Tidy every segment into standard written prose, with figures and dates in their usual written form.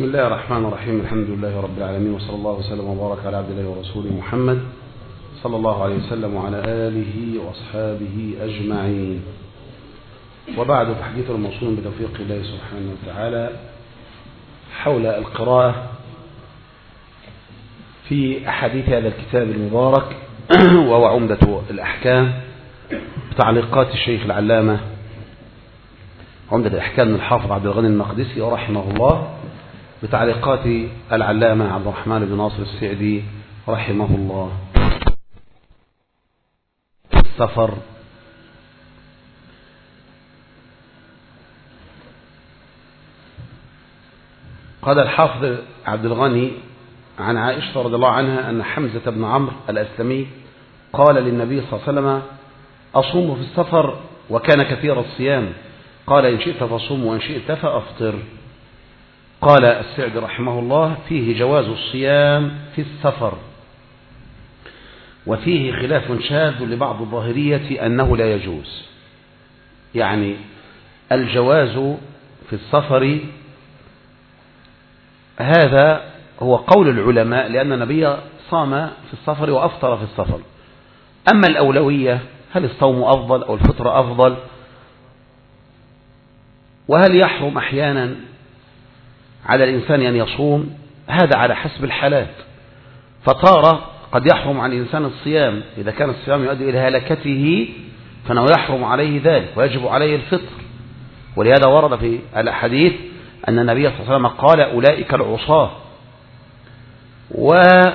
بسم الله الرحمن الرحيم. الحمد لله رب العالمين، وصلى الله وسلم وبارك على عبد الله ورسوله محمد صلى الله عليه وسلم وعلى آله وأصحابه أجمعين. وبعد، فحديث الموصول بتوفيق الله سبحانه وتعالى حول القراءة في أحاديث هذا الكتاب المبارك وهو عمدة الأحكام، بتعليقات الشيخ العلامة عمدة الأحكام من الحافظ عبد الغني المقدسي رحمه الله، بتعليقات العلامة عبد الرحمن بن ناصر السعدي رحمه الله. السفر. قال الحافظ عبد الغني عن عائشة رضي الله عنها أن حمزة بن عمرو الأسلمي قال للنبي صلى الله عليه وسلم: أصوم في السفر؟ وكان كثير الصيام. قال: إن شئت فصوم وإن شئت فأفطر. قال السعدي رحمه الله: فيه جواز الصيام في السفر، وفيه خلاف شاذ لبعض الظاهرية أنه لا يجوز. يعني الجواز في السفر هذا هو قول العلماء، لأن النبي صام في السفر وأفطر في السفر. أما الأولوية، هل الصوم أفضل أو الفطر أفضل، وهل يحرم أحيانا على الإنسان أن يصوم، هذا على حسب الحالات. فتارة قد يحرم عن الإنسان الصيام إذا كان الصيام يؤدي إلى هلكته، فإنه يحرم عليه ذلك ويجب عليه الفطر. ولهذا ورد في الأحاديث أن النبي صلى الله عليه وسلم قال: أولئك العصاة. وقد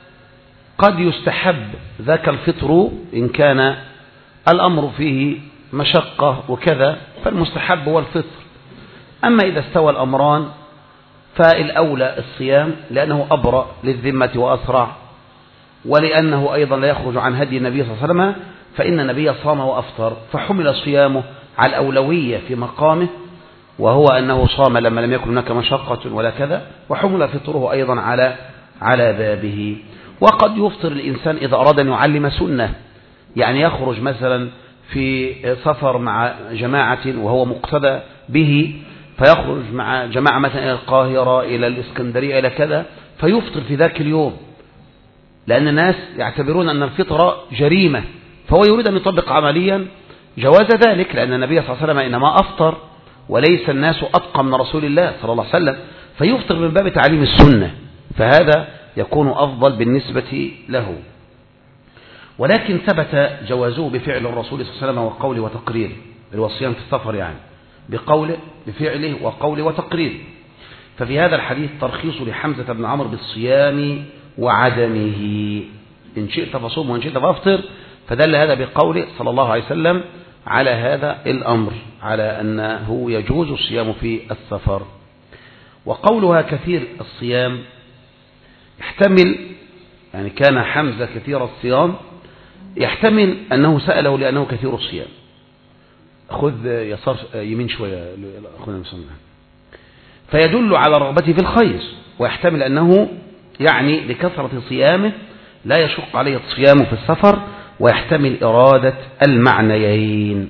يستحب ذاك الفطر إن كان الأمر فيه مشقة وكذا، فالمستحب هو الفطر. أما إذا استوى الأمران فالأولى الصيام، لأنه أبرأ للذمة وأسرع، ولأنه أيضا لا يخرج عن هدي النبي صلى الله عليه وسلم، فإن النبي صام وأفطر، فحمل صيامه على الأولوية في مقامه، وهو أنه صام لما لم يكن هناك مشقة ولا كذا، وحمل فطره أيضا على بابه. وقد يفطر الإنسان إذا أراد أن يعلم سنة، يعني يخرج مثلا في سفر مع جماعة وهو مقتدى به، فيخرج مع جماعة مثلا إلى القاهرة، إلى الإسكندرية، إلى كذا، فيفطر في ذاك اليوم، لأن الناس يعتبرون أن الفطرة جريمة، فهو يريد أن يطبق عمليا جواز ذلك، لأن النبي صلى الله عليه وسلم إنما أفطر، وليس الناس أتقى من رسول الله صلى الله عليه وسلم، فيفطر من باب تعليم السنة، فهذا يكون أفضل بالنسبة له. ولكن ثبت جوازه بفعل الرسول صلى الله عليه وسلم وقوله وتقريره، الصيام في السفر يعني بقوله بفعله وقوله وتقريره. ففي هذا الحديث ترخيص لحمزة بن عمرو بالصيام وعدمه، إن شئت فصوم وإن شئت فأفطر، فدل هذا بقوله صلى الله عليه وسلم على هذا الأمر، على أنه يجوز الصيام في السفر. وقولها كثير الصيام يحتمل، يعني كان حمزة كثير الصيام، يحتمل أنه سأله لأنه كثير الصيام. خذ يسار يمين شوية أخونا مسلم، فيدل على رغبته في الخير، ويحتمل أنه يعني لكثرة صيامه لا يشق عليه الصيام في السفر، ويحتمل إرادة المعنيين.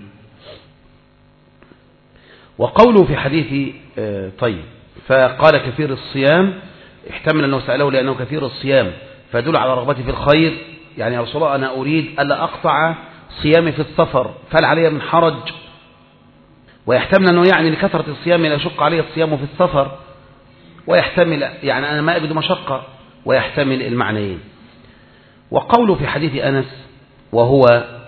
وقوله في حديث طيب فقال كثير الصيام، يحتمل أنه سأله لأنه كثير الصيام، فيدل على رغبته في الخير، يعني يا رسول الله أنا أريد ألا أقطع صيامي في السفر، فهل علي من حرج؟ ويحتمل أنه يعني لكثرة الصيام لا يشق عليه الصيام في السفر، ويحتمل يعني أنا ما أجد مشقة، ويحتمل المعنيين. وقوله في حديث أنس، وهو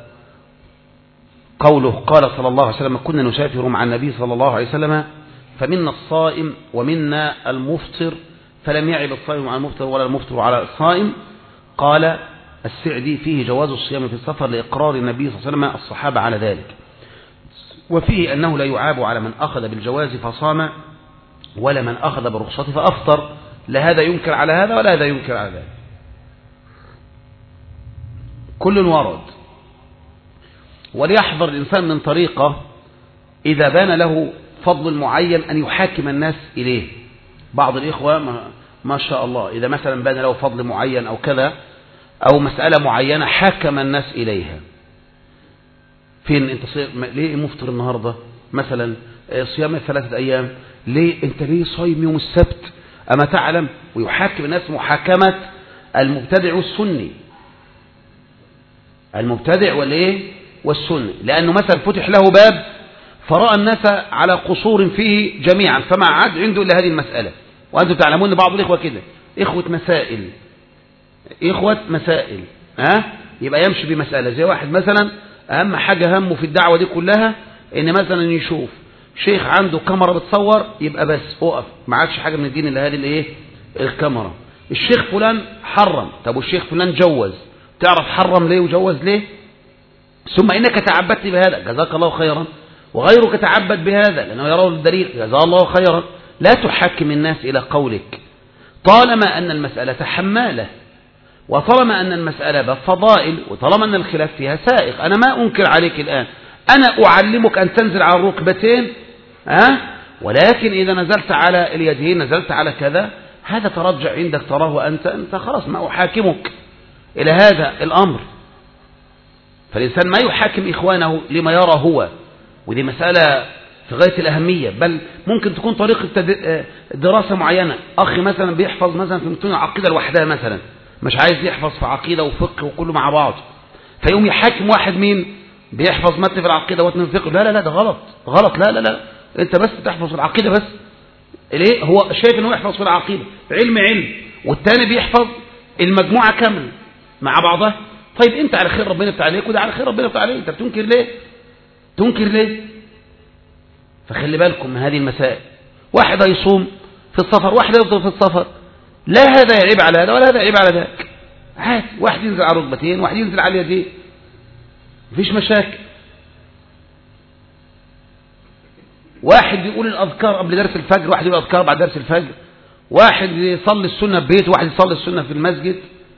قوله قال صلى الله عليه وسلم: كنا نسافر مع النبي صلى الله عليه وسلم فمنا الصائم ومنا المفطر، فلم يعب الصائم على المفطر ولا المفطر على الصائم. قال السعدي: فيه جواز الصيام في السفر لإقرار النبي صلى الله عليه وسلم الصحابة على ذلك، وفيه أنه لا يعاب على من أخذ بالجواز فصام ولا من أخذ بالرخصة فأفطر، لا هذا ينكر على هذا ولا هذا ينكر على ذلك، كل ورد. وليحذر الإنسان من طريقة إذا بان له فضل معين أن يحاكم الناس إليه. بعض الإخوة ما شاء الله إذا مثلا بان له فضل معين أو كذا أو مسألة معينة حاكم الناس إليها. فين أنت ليه مفطر النهاردة مثلا، صيام 3 أيام، ليه أنت ليه صايم يوم السبت أما تعلم؟ ويحاكم الناس محاكمة المبتدع والسني، المبتدع والسني، لأنه مثلا فتح له باب فرأى الناس على قصور فيه جميعا فما عاد عنده إلا هذه المسألة. وأنتم تعلمون بعض الإخوة كده، إخوة مسائل يبقى يمشي بمسألة، زي واحد مثلا أهم حاجة همه في الدعوة دي كلها إن مثلا يشوف شيخ عنده كاميرا بتصور، يبقى بس أقف، ما عادش حاجة من الدين إلا هذه الكاميرا. الشيخ فلان حرم، طب والشيخ فلان جوز، تعرف حرم ليه وجوز ليه؟ ثم إنك تعبدت بهذا جزاك الله خيرا، وغيرك تعبد بهذا لأنه يرى الدليل جزاه الله خيرا. لا تحكم الناس إلى قولك طالما أن المسألة حمالة، وطالما أن المسألة بفضائل، وطالما أن الخلاف فيها سائغ. أنا ما أنكر عليك الآن، أنا أعلمك أن تنزل على الركبتين ولكن إذا نزلت على اليدين، نزلت على كذا، هذا ترجع عندك تراه أنت خلاص، ما أحاكمك إلى هذا الأمر. فالإنسان ما يحاكم إخوانه لما يرى هو، ودي مسألة في غاية الأهمية. بل ممكن تكون طريقة دراسة معينة، أخي مثلا بيحفظ مثلا في متون العقيدة لوحدها مثلا، مش عايز يحفظ في عقيدة وفقه وكله مع بعض، فيقوم يحاكم واحد مين بيحفظ متن في العقيدة ومتن في الفقه. لا ده غلط، لا انت بس تحفظ في العقيدة بس. ليه؟ هو شايف انه يحفظ في العقيدة علم، والتاني بيحفظ المجموعة كاملة مع بعضها. طيب انت على خير ربنا بتاع عليك، وده على خير ربنا بتاع عليك، انت بتنكر ليه؟ فخلي بالكم من هذه المسائل. واحد هيصوم في السفر، واحد يفطر في السفر، لا هذا يعيب على هذا ولا هذا يعيب على ذاك، عادي، واحد ينزل على ركبتين واحد ينزل على اليدين، مفيش مشاكل. واحد يقول الأذكار قبل درس الفجر، واحد يقول الأذكار بعد درس الفجر، واحد يصلي السنة في بيته، واحد يصلي السنة في المسجد.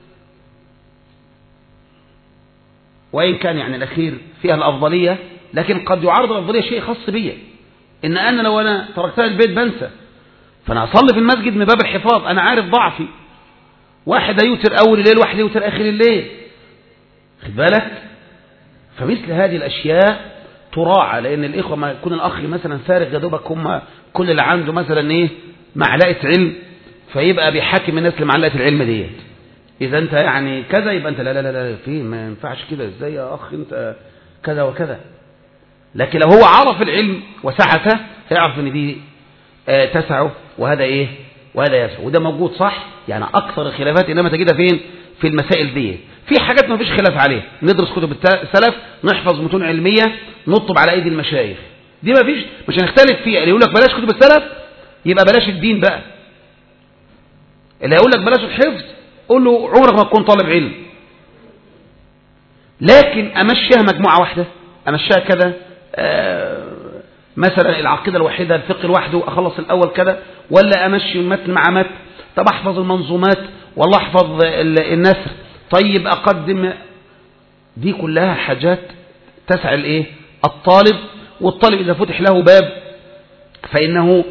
وإن كان يعني الأخير فيها الأفضلية، لكن قد يعارض الأفضلية شيء خاص بي، إن أنا لو أنا تركتها البيت بنسى، فأنا أصلي في المسجد من باب الحفاظ، أنا عارف ضعفي. واحد يوتر أول الليل، واحد يوتر آخر الليل، خد بالك. فمثل هذه الأشياء تراعى، لأن الإخوة ما يكون الأخ مثلا فارغ يا دوبك هم كل اللي عنده مثلا معلقة علم، فيبقى بيحاكم الناس لمعلقة العلم ديت. إذا أنت يعني كذا يبقى أنت لا في ما ينفعش كده، إزاي يا أخ أنت كذا وكذا. لكن لو هو عرف العلم وسعته هيعرف ان دي تسعه، وهذا وهذا يسعه، وده موجود صح. يعني اكثر الخلافات انما تجدها فين؟ في المسائل دي. في حاجات ما فيش خلاف عليها، ندرس كتب السلف، نحفظ متون علميه، نطب على ايدي المشايخ، دي ما فيش، مش هنختلف فيها. اللي يقول لك بلاش كتب السلف يبقى بلاش الدين بقى. اللي يقول لك بلاش الحفظ قول له عمرك ما تكون طالب علم. لكن امشيها مجموعه واحده، امشيها كذا، مثلا العقيدة الوحيدة، الفقه لوحده، أخلص الأول كذا، ولا أمشي متن مع متن، طب أحفظ المنظومات والله أحفظ النثر، طيب أقدم. دي كلها حاجات تسعى الطالب. والطالب إذا فتح له باب فإنه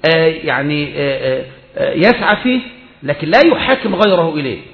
يسعى فيه، لكن لا يحاكم غيره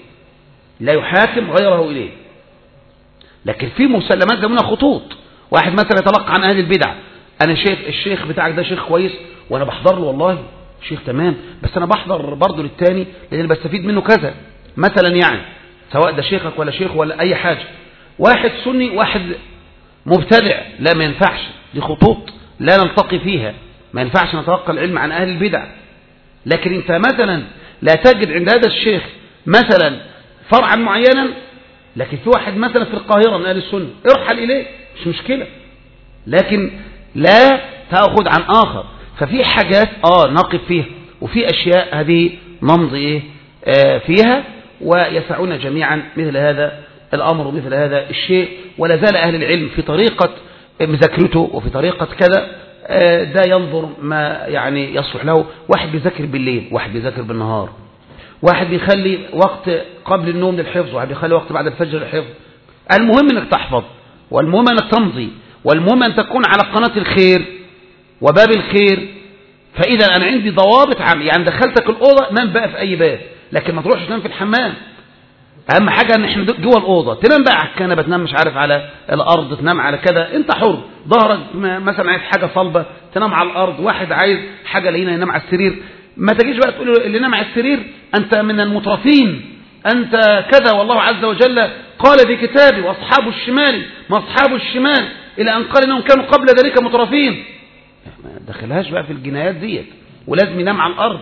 إليه. لكن في مسلمات زي منها خطوط. واحد مثلا يتلقى عن أهل البدع، أنا الشيخ بتاعك ده شيخ كويس وأنا بحضر له، والله شيخ تمام، بس أنا بحضر برضه للتاني لأن أنا بستفيد منه كذا مثلا، يعني سواء ده شيخك ولا شيخ ولا أي حاجة. واحد سني واحد مبتدع، لا ما ينفعش، دي خطوط لا نلتقي فيها، ما ينفعش نتلقى العلم عن أهل البدع. لكن أنت مثلا لا تجد عند هذا الشيخ مثلا فرعا معينا، لكن في واحد مثلا في القاهرة من أهل السنة، ارحل إليه، مش مشكلة، لكن لا تأخذ عن آخر. ففي حاجات نقف فيها، وفي أشياء هذه نمضي فيها، ويسعون جميعا مثل هذا الأمر ومثل هذا الشيء. ولا زال أهل العلم في طريقة مذاكرته وفي طريقة كذا، ده ينظر ما يعني يصلح له. واحد بيذاكر بالليل، واحد بيذاكر بالنهار، واحد بيخلي وقت قبل النوم للحفظ، واحد بيخلي وقت بعد الفجر للحفظ. المهم انك تحفظ، والمهم انك تمضي، والمهم ان تكون على قناة الخير وباب الخير. فاذا انا عندي ضوابط عامة، يعني دخلتك الأوضة نام بقى في اي باب، لكن ما تروحش تنام في الحمام. اهم حاجة ان احنا جوه الأوضة، تنام بقى على الكنبة، تنام مش عارف على الارض، تنام على كذا، انت حر. ظهرك مثلا عايز حاجة صلبة تنام على الارض، واحد عايز حاجة لينة ينام على السرير. ما تجيش بقى تقول اللي نام على السرير أنت من المترفين، أنت كذا، والله عز وجل قال في كتابه وأصحاب الشمال ما أصحاب الشمال إلى أن قال إنهم كانوا قبل ذلك مترفين. ما دخلهاش بقى في الجنايات ديت، ولازم ينام على الأرض.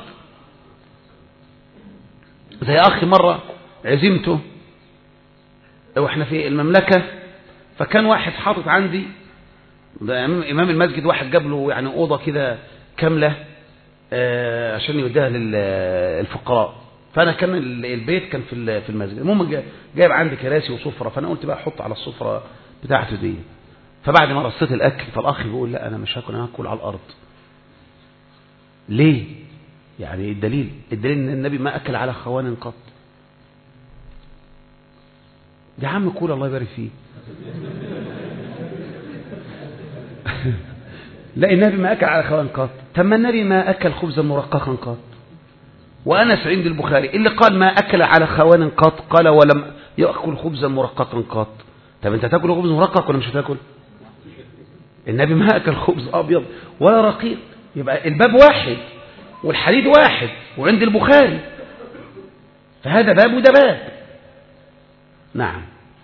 زي أخي مرة عزمته وإحنا في المملكة، فكان واحد حاطط عندي إمام المسجد، واحد جاب له يعني أوضة كده كاملة عشان يوديها للفقراء، فأنا كان البيت كان في المسجد. المهم جايب عندي كراسي وسفرة، فأنا قلت بقى أحط على السفرة بتاعته دي. فبعد ما رصيت الأكل فالأخ بيقول لا أنا مش هاكل، أنا هاكل على الأرض. ليه؟ يعني الدليل إن النبي ما أكل على خوان قط. يا عم كول الله يبارك فيه. لا النبي ما أكل على خوان قط. طب ما النبي ما أكل خبزا مرققا قط. وأنس عند البخاري اللي قال ما أكل على خوان قط قال ولم يأكل خبزا مرققا قط. طب أنت تأكل خبز مرقق ولا مش هتاكل؟ النبي ما أكل خبز أبيض ولا رقيق. يبقى الباب واحد والحديث واحد وعند البخاري، فهذا باب وده باب. نعم.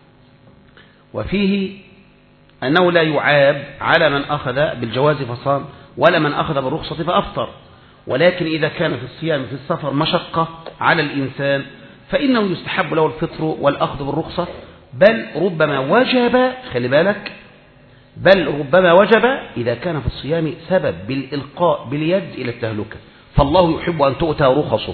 وفيه أنه لا يعاب على من أخذ بالجواز فصام ولا من أخذ بالرخصة فأفطر، ولكن إذا كان في الصيام في السفر مشقة على الإنسان فإنه يستحب له الفطر والأخذ بالرخصة، بل ربما وجب، خلي بالك، بل ربما وجب إذا كان في الصيام سبب بالإلقاء باليد إلى التهلكة، فالله يحب أن تؤتى رخصه.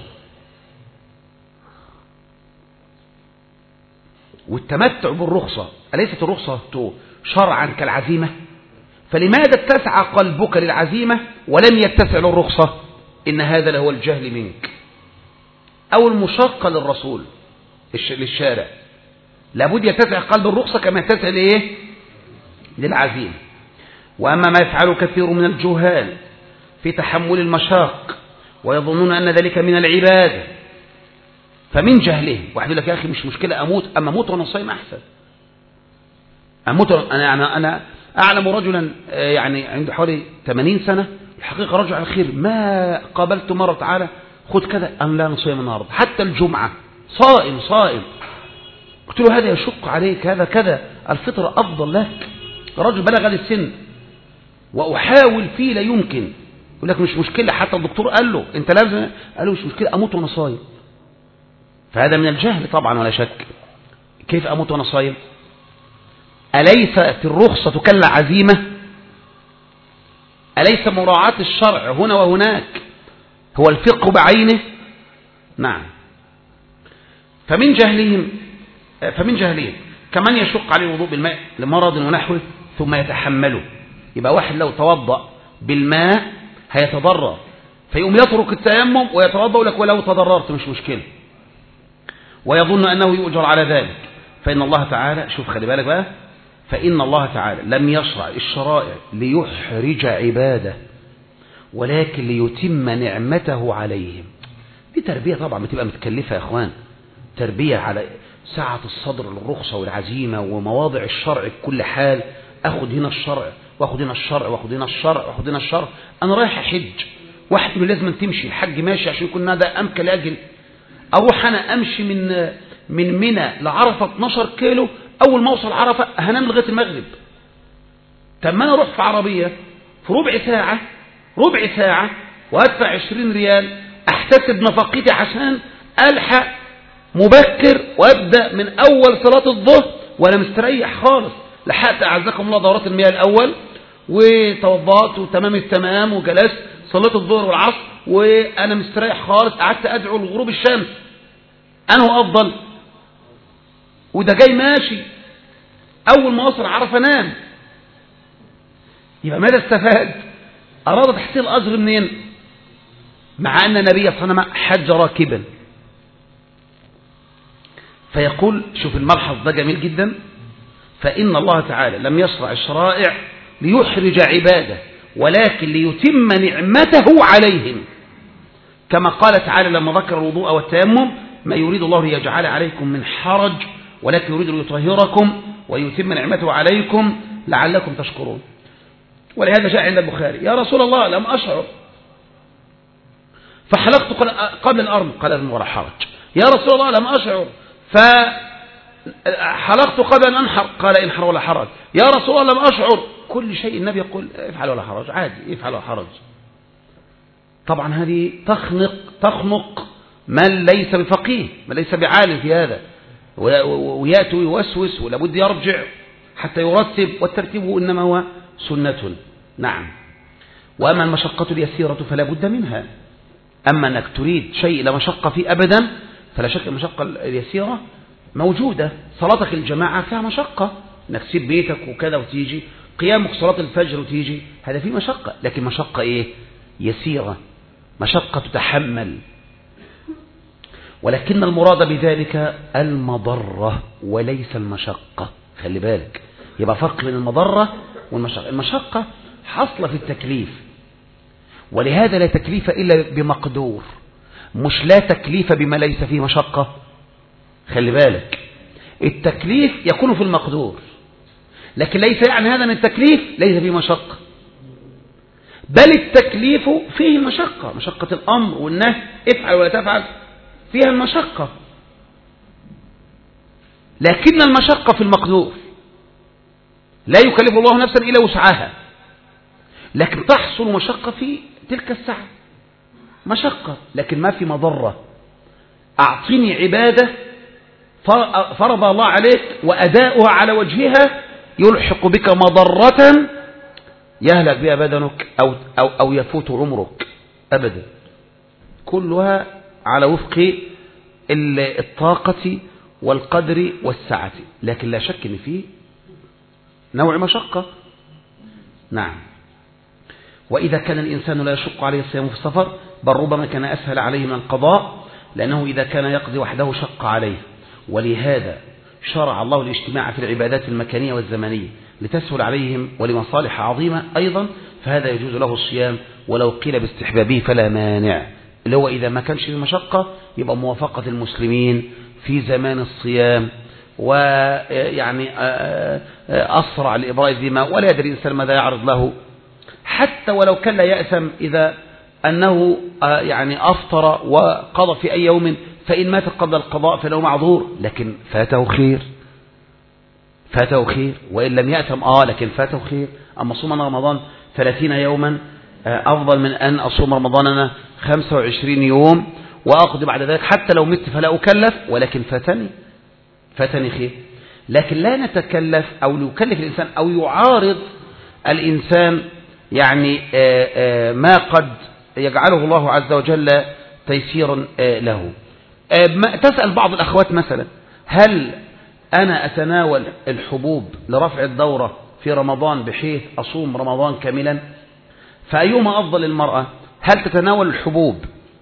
والتمتع بالرخصة، أليست الرخصة شرعا كالعزيمة؟ فلماذا اتسع قلبك للعزيمة ولم يتسع للرخصة؟ إن هذا لهو الجهل منك أو المشقة للرسول للشارع. لابد يتسع قلب الرخصة كما يتسع لإيه؟ للعزيمة. وأما ما يفعله كثير من الجهال في تحمل المشاق ويظنون أن ذلك من العبادة، فمن جهله واحد يقول لك يا أخي مش مشكلة أموت، أما أموت وأنا صايم أحسن. أموت أنا أعلم رجلا يعني عنده حوالي 80 سنة، الحقيقة رجل على الخير، ما قابلت مرة تعالى خد كذا أم لا نصيم النهارده حتى الجمعة صائم. قلت له هذا يشق عليك، هذا كذا، الفطر أفضل لك. رجل بلغ السن وأحاول فيه لا يمكن، يقول لك مش مشكلة، حتى الدكتور قال له أنت لازم، قال له مش مشكلة أموت وأنا صايم. فهذا من الجهل طبعا ولا شك. كيف أموت وأنا صايم؟ أليست الرخصة كالعزيمة؟ أليس مراعاة الشرع هنا وهناك هو الفقه بعينه؟ نعم. فمن جهلهم كمن يشق عليه الوضوء بالماء لمرض ونحوه ثم يتحمله. يبقى واحد لو توضأ بالماء هيتضرر فيقوم يترك التيمم ويتوضأ لك ولو تضررت مش مشكلة، ويظن أنه يؤجر على ذلك. فإن الله تعالى، شوف خلي بالك بقى، فإن الله تعالى لم يشرع الشرائع ليحرج عباده ولكن ليتم نعمته عليهم. دي تربية طبعا بتبقى متكلفة يا أخوان، تربية على سعة الصدر للرخصة والعزيمة ومواضع الشرع في كل حال. أخذ هنا الشرع وأخذ هنا الشرع وأخذ هنا الشرع وأخذ هنا الشرع. أنا رايح أحج، واحد يقول لازم تمشي، الحج ماشي عشان يكون هذا أمكن لأجل أروح أنا أمشي من منى لعرفة 12 كيلو، أول ما أوصل عرفة هنام لغاية المغرب. طب ما أنا أروح في عربية في ربع ساعة وأدفع 20 ريال أحتسب نفقتي عشان ألحق مبكر وأبدأ من أول صلاة الظهر وأنا مستريح خالص. لحقت أعزكم الله دورات المياه الأول وتوضأت وتمام التمام وجلست صليت الظهر والعصر وأنا مستريح خالص، قعدت أدعو لغروب الشمس. أنه أفضل؟ وده جاي ماشي أول ما وصل عرفة نام. يبقى ماذا استفاد؟ أراد تحصيل الأجر منين؟ مع أن النبي صلى الله عليه وسلم حج راكبا. فيقول، شوف الملحظ ده جميل جدا، فإن الله تعالى لم يشرع الشرائع ليحرج عباده ولكن ليتم نعمته عليهم، كما قال تعالى لما ذكر الوضوء والتيمم: ما يريد الله ليجعل عليكم من حرج ولكن يريد ليطهركم ويتم نعمته عليكم لعلكم تشكرون. ولهذا جاء عند البخاري: يا رسول الله لم أشعر فحلقت قبل الأرم، قال أرم ولا حرج. يا رسول الله لم أشعر فحلقت قبل أن أنحر، قال انحر ولا حرج. يا رسول الله لم أشعر. كل شيء النبي يقول افعل ولا حرج، عادي افعل ولا حرج. طبعا هذه تخنق من ليس بفقيه، من ليس بعالم في هذا، ويأتي ويوسوس ولابد يرجع حتى يرتب، والترتيب إنما هو سنة. نعم. وأما المشقة اليسيرة فلا بد منها. أما أنك تريد شيء لا مشقة فيه أبدا فلا شك المشقة اليسيرة موجودة. صلاتك الجماعة فيها مشقة، انك تسيب بيتك وكذا وتيجي، قيامك صلاة الفجر وتيجي، هذا فيه مشقة، لكن مشقة ايه؟ يسيرة، مشقة تتحمل. ولكن المراد بذلك المضرة وليس المشقة. خلي بالك، يبقى فرق بين المضرة والمشقة. المشقة حصل في التكليف، ولهذا لا تكليف إلا بمقدور، مش لا تكليف بما ليس فيه مشقة. خلي بالك، التكليف يكون في المقدور، لكن ليس يعني هذا من التكليف ليس فيه مشقة، بل التكليف فيه مشقة، مشقة الأمر والنهي، افعل ولا تفعل فيها المشقة، لكن المشقة في المقدور، لا يكلف الله نفسا إلا وسعها، لكن تحصل مشقة في تلك الساعة، مشقة لكن ما في مضرة. أعطني عبادة فرض الله عليك وأداؤها على وجهها يلحق بك مضرة يهلك بها بدنك أو يفوت عمرك أبدا، كلها على وفق الطاقة والقدر والسعة، لكن لا شك ان فيه نوع مشقة. نعم. وإذا كان الإنسان لا يشق عليه الصيام في السفر بل ربما كان أسهل عليه من القضاء، لأنه إذا كان يقضي وحده شق عليه، ولهذا شرع الله الاجتماع في العبادات المكانية والزمنية لتسهل عليهم ولمصالح عظيمة أيضا، فهذا يجوز له الصيام ولو قيل باستحبابه فلا مانع، اللي هو إذا ما كانش في مشقة يبقى موافقة المسلمين في زمان الصيام، ويعني أسرع لإبراء الذمة، ولا يدري الإنسان ماذا يعرض له، حتى ولو كان لا يأثم إذا أنه يعني أفطر وقضى في أي يوم، فإن مات قبل القضاء فإنه معذور، لكن فاته خير، فاته خير، وإن لم يأثم لكن فاته خير. أما صوم رمضان 30 يوما أفضل من أن أصوم رمضان أنا 25 يوم وأقضي بعد ذلك، حتى لو مت فلا أكلف، ولكن فاتني خير. لكن لا نتكلف أو يكلف الإنسان أو يعارض الإنسان يعني ما قد يجعله الله عز وجل تيسيرا له. تسأل بعض الأخوات مثلا: هل أنا أتناول الحبوب لرفع الدورة في رمضان بحيث أصوم رمضان كاملا؟ فأيهما أفضل المرأة؟ هل تتناول الحبوب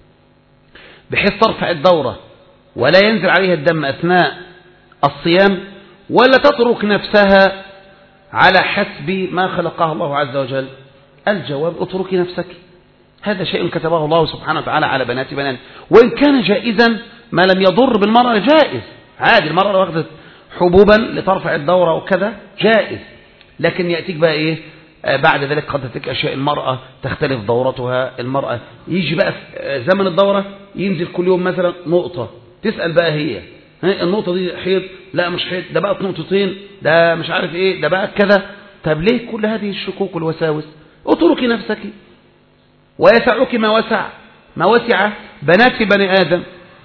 بحيث ترفع الدورة ولا ينزل عليها الدم أثناء الصيام، ولا تترك نفسها على حسب ما خلقها الله عز وجل؟ الجواب: اتركي نفسك، هذا شيء كتبه الله سبحانه وتعالى على بنات بنات، وإن كان جائزا ما لم يضر بالمرأة جائز، عادي المرأة لو أخذت حبوبا لترفع الدورة وكذا جائز، لكن يأتيك بقى إيه بعد ذلك؟ قد تأتيك أشياء، المرأة تختلف دورتها، المرأة يجي بقى في زمن الدورة ينزل كل يوم مثلا نقطة، تسأل بقى هي النقطة دي حيض؟ لا مش حيض، ده بقى نقطتين، ده مش عارف إيه، ده بقى كذا. طب ليه كل هذه الشكوك والوساوس؟ اتركي نفسك، ويسعك ما وسع بنات بني آدم،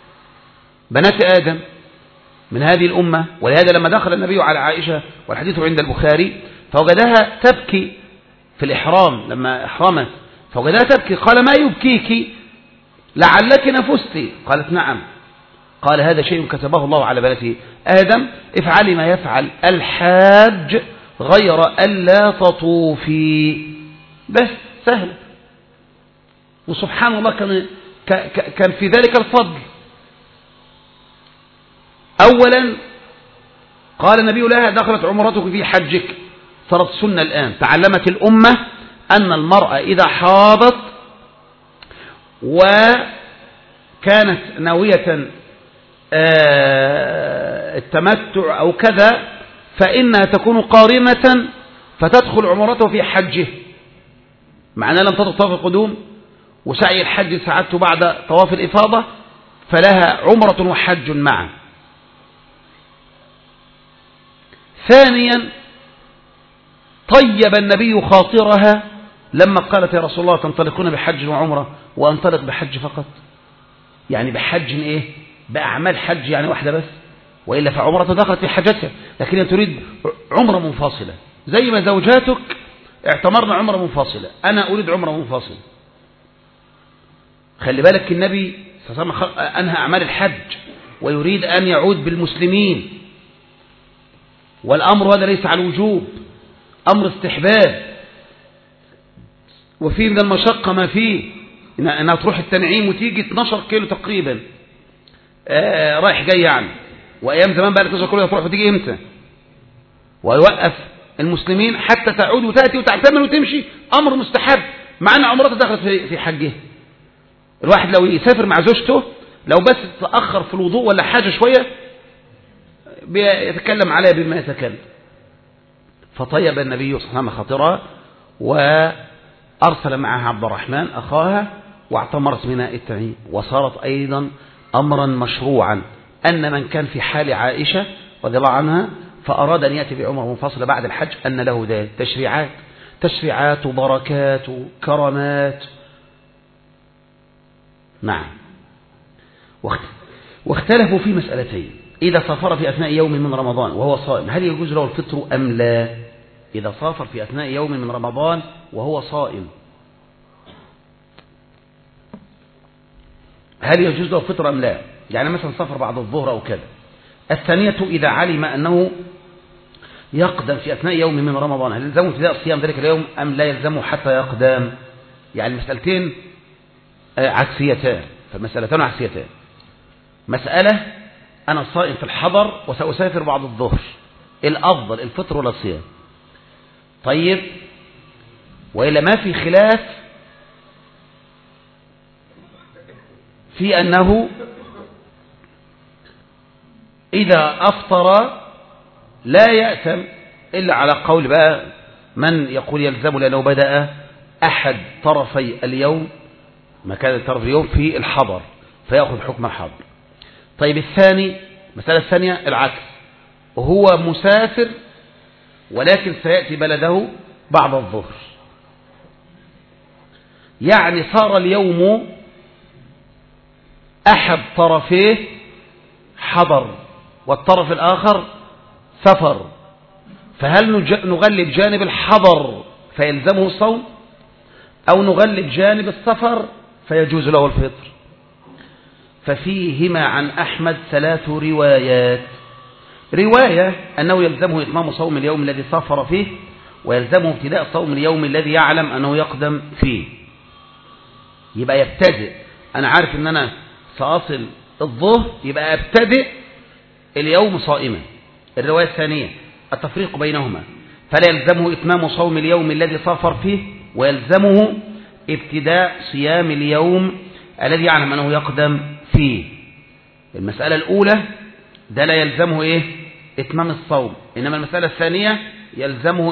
بنات آدم من هذه الأمة. ولهذا لما دخل النبي على عائشة، والحديث عند البخاري، فوجدها تبكي في الإحرام، لما أحرمت فوجدها تبكي، قال: ما يبكيك؟ لعلك نفستي؟ قالت: نعم. قال: هذا شيء كتبه الله على بنات آدم، افعلي ما يفعل الحاج غير ألا تطوفي، بس سهل. وسبحان الله كان في ذلك الفضل. أولا قال النبي لها: دخلت عمرتك في حجك، صارت سنة الآن، تعلمت الأمة أن المرأة إذا حاضت وكانت ناوية التمتع أو كذا فإنها تكون قارنة فتدخل عمرته في حجه، معناه لم تطف طواف القدوم وسعي الحج سعادته بعد طواف الإفاضة فلها عمرة وحج معا. ثانيا طيب النبي خاطرها لما قالت يا رسول الله تنطلقون بحج وعمرة وأنطلق بحج فقط، يعني بحج إيه؟ بأعمال حج يعني واحدة بس، وإلا فعمرة دخلت في حاجتها، لكن هي تريد عمرة منفصلة زي ما زوجاتك اعتمرنا عمرة منفصلة، أنا أريد عمرة منفصلة. خلي بالك النبي صلى الله عليه وسلم أنهى أعمال الحج ويريد أن يعود بالمسلمين، والأمر هذا ليس على الوجوب، أمر استحباب، وفيه من المشقة ما فيه، إنها تروح التنعيم وتيجي 12 كيلو تقريبا رايح جاي يعني، وأيام زمان بقى 12 كيلو تروح وتيجي إمتى، ويوقف المسلمين حتى تعود وتأتي وتعتمر وتمشي، أمر مستحب، مع أن عمرته دخلت في حجه. الواحد لو يسافر مع زوجته لو بس تأخر في الوضوء ولا حاجة شوية بيتكلم عليها بما يتكلم. فطيب النبي صلى الله عليه وسلم خاطرها وأرسل معها عبد الرحمن أخاها واعتمرت منها التنعيم. وصارت أيضا أمرا مشروعا أن من كان في حال عائشة رضي الله عنها فأراد أن يأتي بعمرة منفصلة بعد الحج أن له ذلك، تشريعات وبركات وكرامات. نعم. واختلفوا في مسألتين: إذا سافر في أثناء يوم من رمضان وهو صائم هل يجوز له الفطر أم لا؟ إذا سافر في أثناء يوم من رمضان وهو صائم هل يجوز له الفطر أم لا؟ يعني مثلا سافر بعد الظهر أو كذا. الثانية إذا علم أنه يقدم في أثناء يوم من رمضان هل يلزمه ابتداء صيام ذلك اليوم أم لا يلزمه حتى يقدم؟ يعني مسألتين عكسيتان، فمسألتان عكسيتان. مسألة أنا صائم في الحضر وسأسافر بعد الظهر، الأفضل الفطر ولا الصيام؟ طيب، وإلا ما في خلاف في أنه إذا أفطر لا يأثم، إلا على قول بقى من يقول يلزم لأنه بدأ أحد طرفي اليوم مكان طرف اليوم في الحضر فيأخذ حكم الحضر. طيب الثاني، المسألة الثانية العكس، وهو مسافر ولكن سيأتي بلده بعد الظهر، يعني صار اليوم أحد طرفيه حضر والطرف الآخر سفر، فهل نغلب جانب الحضر فيلزمه الصوم أو نغلب جانب السفر فيجوز له الفطر؟ ففيهما عن أحمد 3 روايات. رواية أنه يلزمه إتمام صوم اليوم الذي سافر فيه، ويلزمه ابتداء صوم اليوم الذي يعلم أنه يقدم فيه. يبقى يبتدئ، أنا عارف أن أنا سأصل الظهر يبقى أبتدئ اليوم صائما. الرواية الثانية التفريق بينهما، فلا يلزمه إتمام صوم اليوم الذي سافر فيه، ويلزمه ابتداء صيام اليوم الذي يعلم أنه يقدم فيه. المسألة الأولى ده لا يلزمه إتمام الصوم، إنما المسألة الثانية يلزمه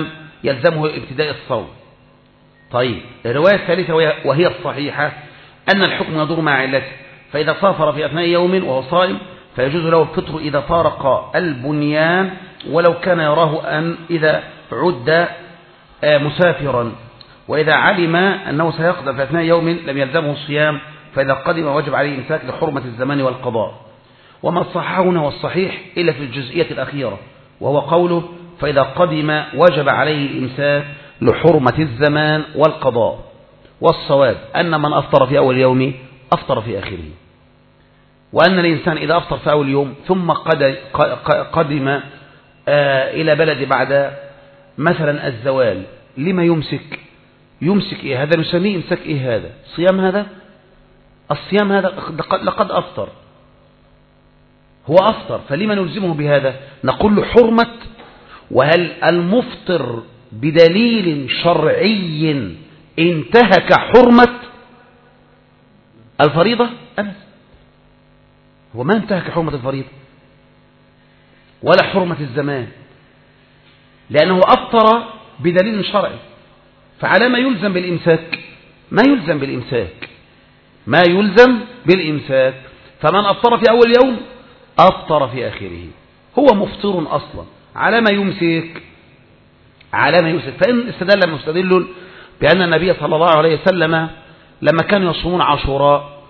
ابتداء الصوم. طيب الرواية الثالثة وهي الصحيحة أن الحكم يدور مع علته، فإذا سافر في أثناء يوم وهو صائم فيجوز له الفطر إذا فارق البنيان ولو كان يراه أن إذا عد مسافرا، وإذا علم أنه سيقدم في أثناء يوم لم يلزمه الصيام، فإذا قدم وجب عليه الإمساك لحرمة الزمان والقضاء. وما صححه هنا والصحيح إلا في الجزئية الأخيرة، وهو قوله فإذا قدم وجب عليه الإمساك لحرمة الزمان والقضاء. والصواب أن من أفطر في أول يوم أفطر في آخره، وأن الإنسان إذا أفطر في أول يوم ثم قدم إلى بلد بعد مثلا الزوال لما يمسك هذا نسميه إمساك هذا صيام، هذا الصيام هذا لقد أفطر، هو أفطر، فلما نلزمه بهذا؟ نقول له حرمة. وهل المفطر بدليل شرعي انتهك حرمة الفريضة؟ أبدا، هو ما انتهك حرمة الفريضة ولا حرمة الزمان، لأنه أفطر بدليل شرعي، فعلى ما يلزم بالإمساك؟ ما يلزم بالإمساك، ما يلزم بالإمساك. فمن أفطر في أول يوم أفطر في آخره، هو مفطر أصلا على ما يمسك، على ما يمسك. فإن استدل مستدل بأن النبي صلى الله عليه وسلم لما كانوا يصومون عاشوراء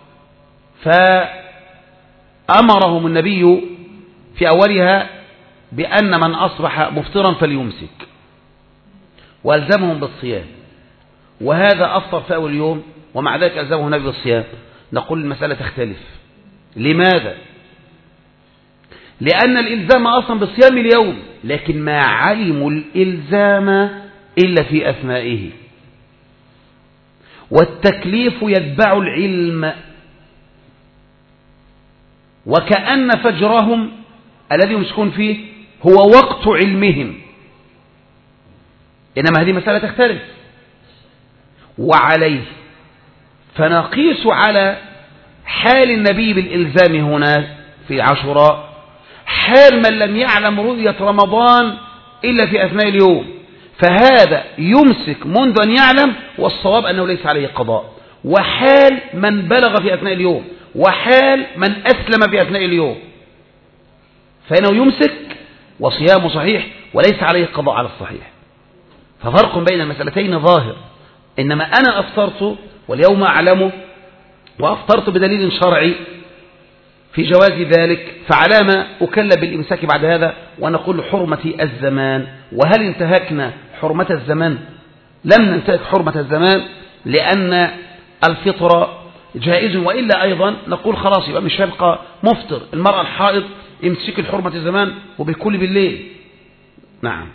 فأمرهم النبي في أولها بأن من أصبح مفطرا فليمسك، وألزمهم بالصيام، وهذا أفطر في أول يوم ومع ذلك ألزمه النبي بالصيام. نقول المسألة تختلف. لماذا؟ لأن الإلزام أصلا بالصيام اليوم، لكن ما علموا الإلزام إلا في أثنائه، والتكليف يتبع العلم، وكأن فجرهم الذي يمسكون فيه هو وقت علمهم. إنما هذه مسألة تختلف. وعليه فنقيس على حال النبي بالإلزام هنا في عاشوراء حال من لم يعلم رؤية رمضان إلا في أثناء اليوم، فهذا يمسك منذ أن يعلم، والصواب أنه ليس عليه قضاء، وحال من بلغ في أثناء اليوم، وحال من أسلم في أثناء اليوم، فإنه يمسك وصيامه صحيح وليس عليه قضاء على الصحيح. ففرق بين المسألتين ظاهر. إنما أنا أفطرت واليوم أعلمه وأفطرت بدليل شرعي في جواز ذلك، فعلامة أكلف بالإمساك بعد هذا ونقول حرمة الزمان. وهل انتهكنا حرمة الزمان؟ لم ننتهك حرمة الزمان، لأن الفطر جائز، وإلا أيضا نقول خلاص يبقى مش هيبقى مفطر. المرأة الحائض امسك حرمة الزمان وبالكل بالليل. نعم.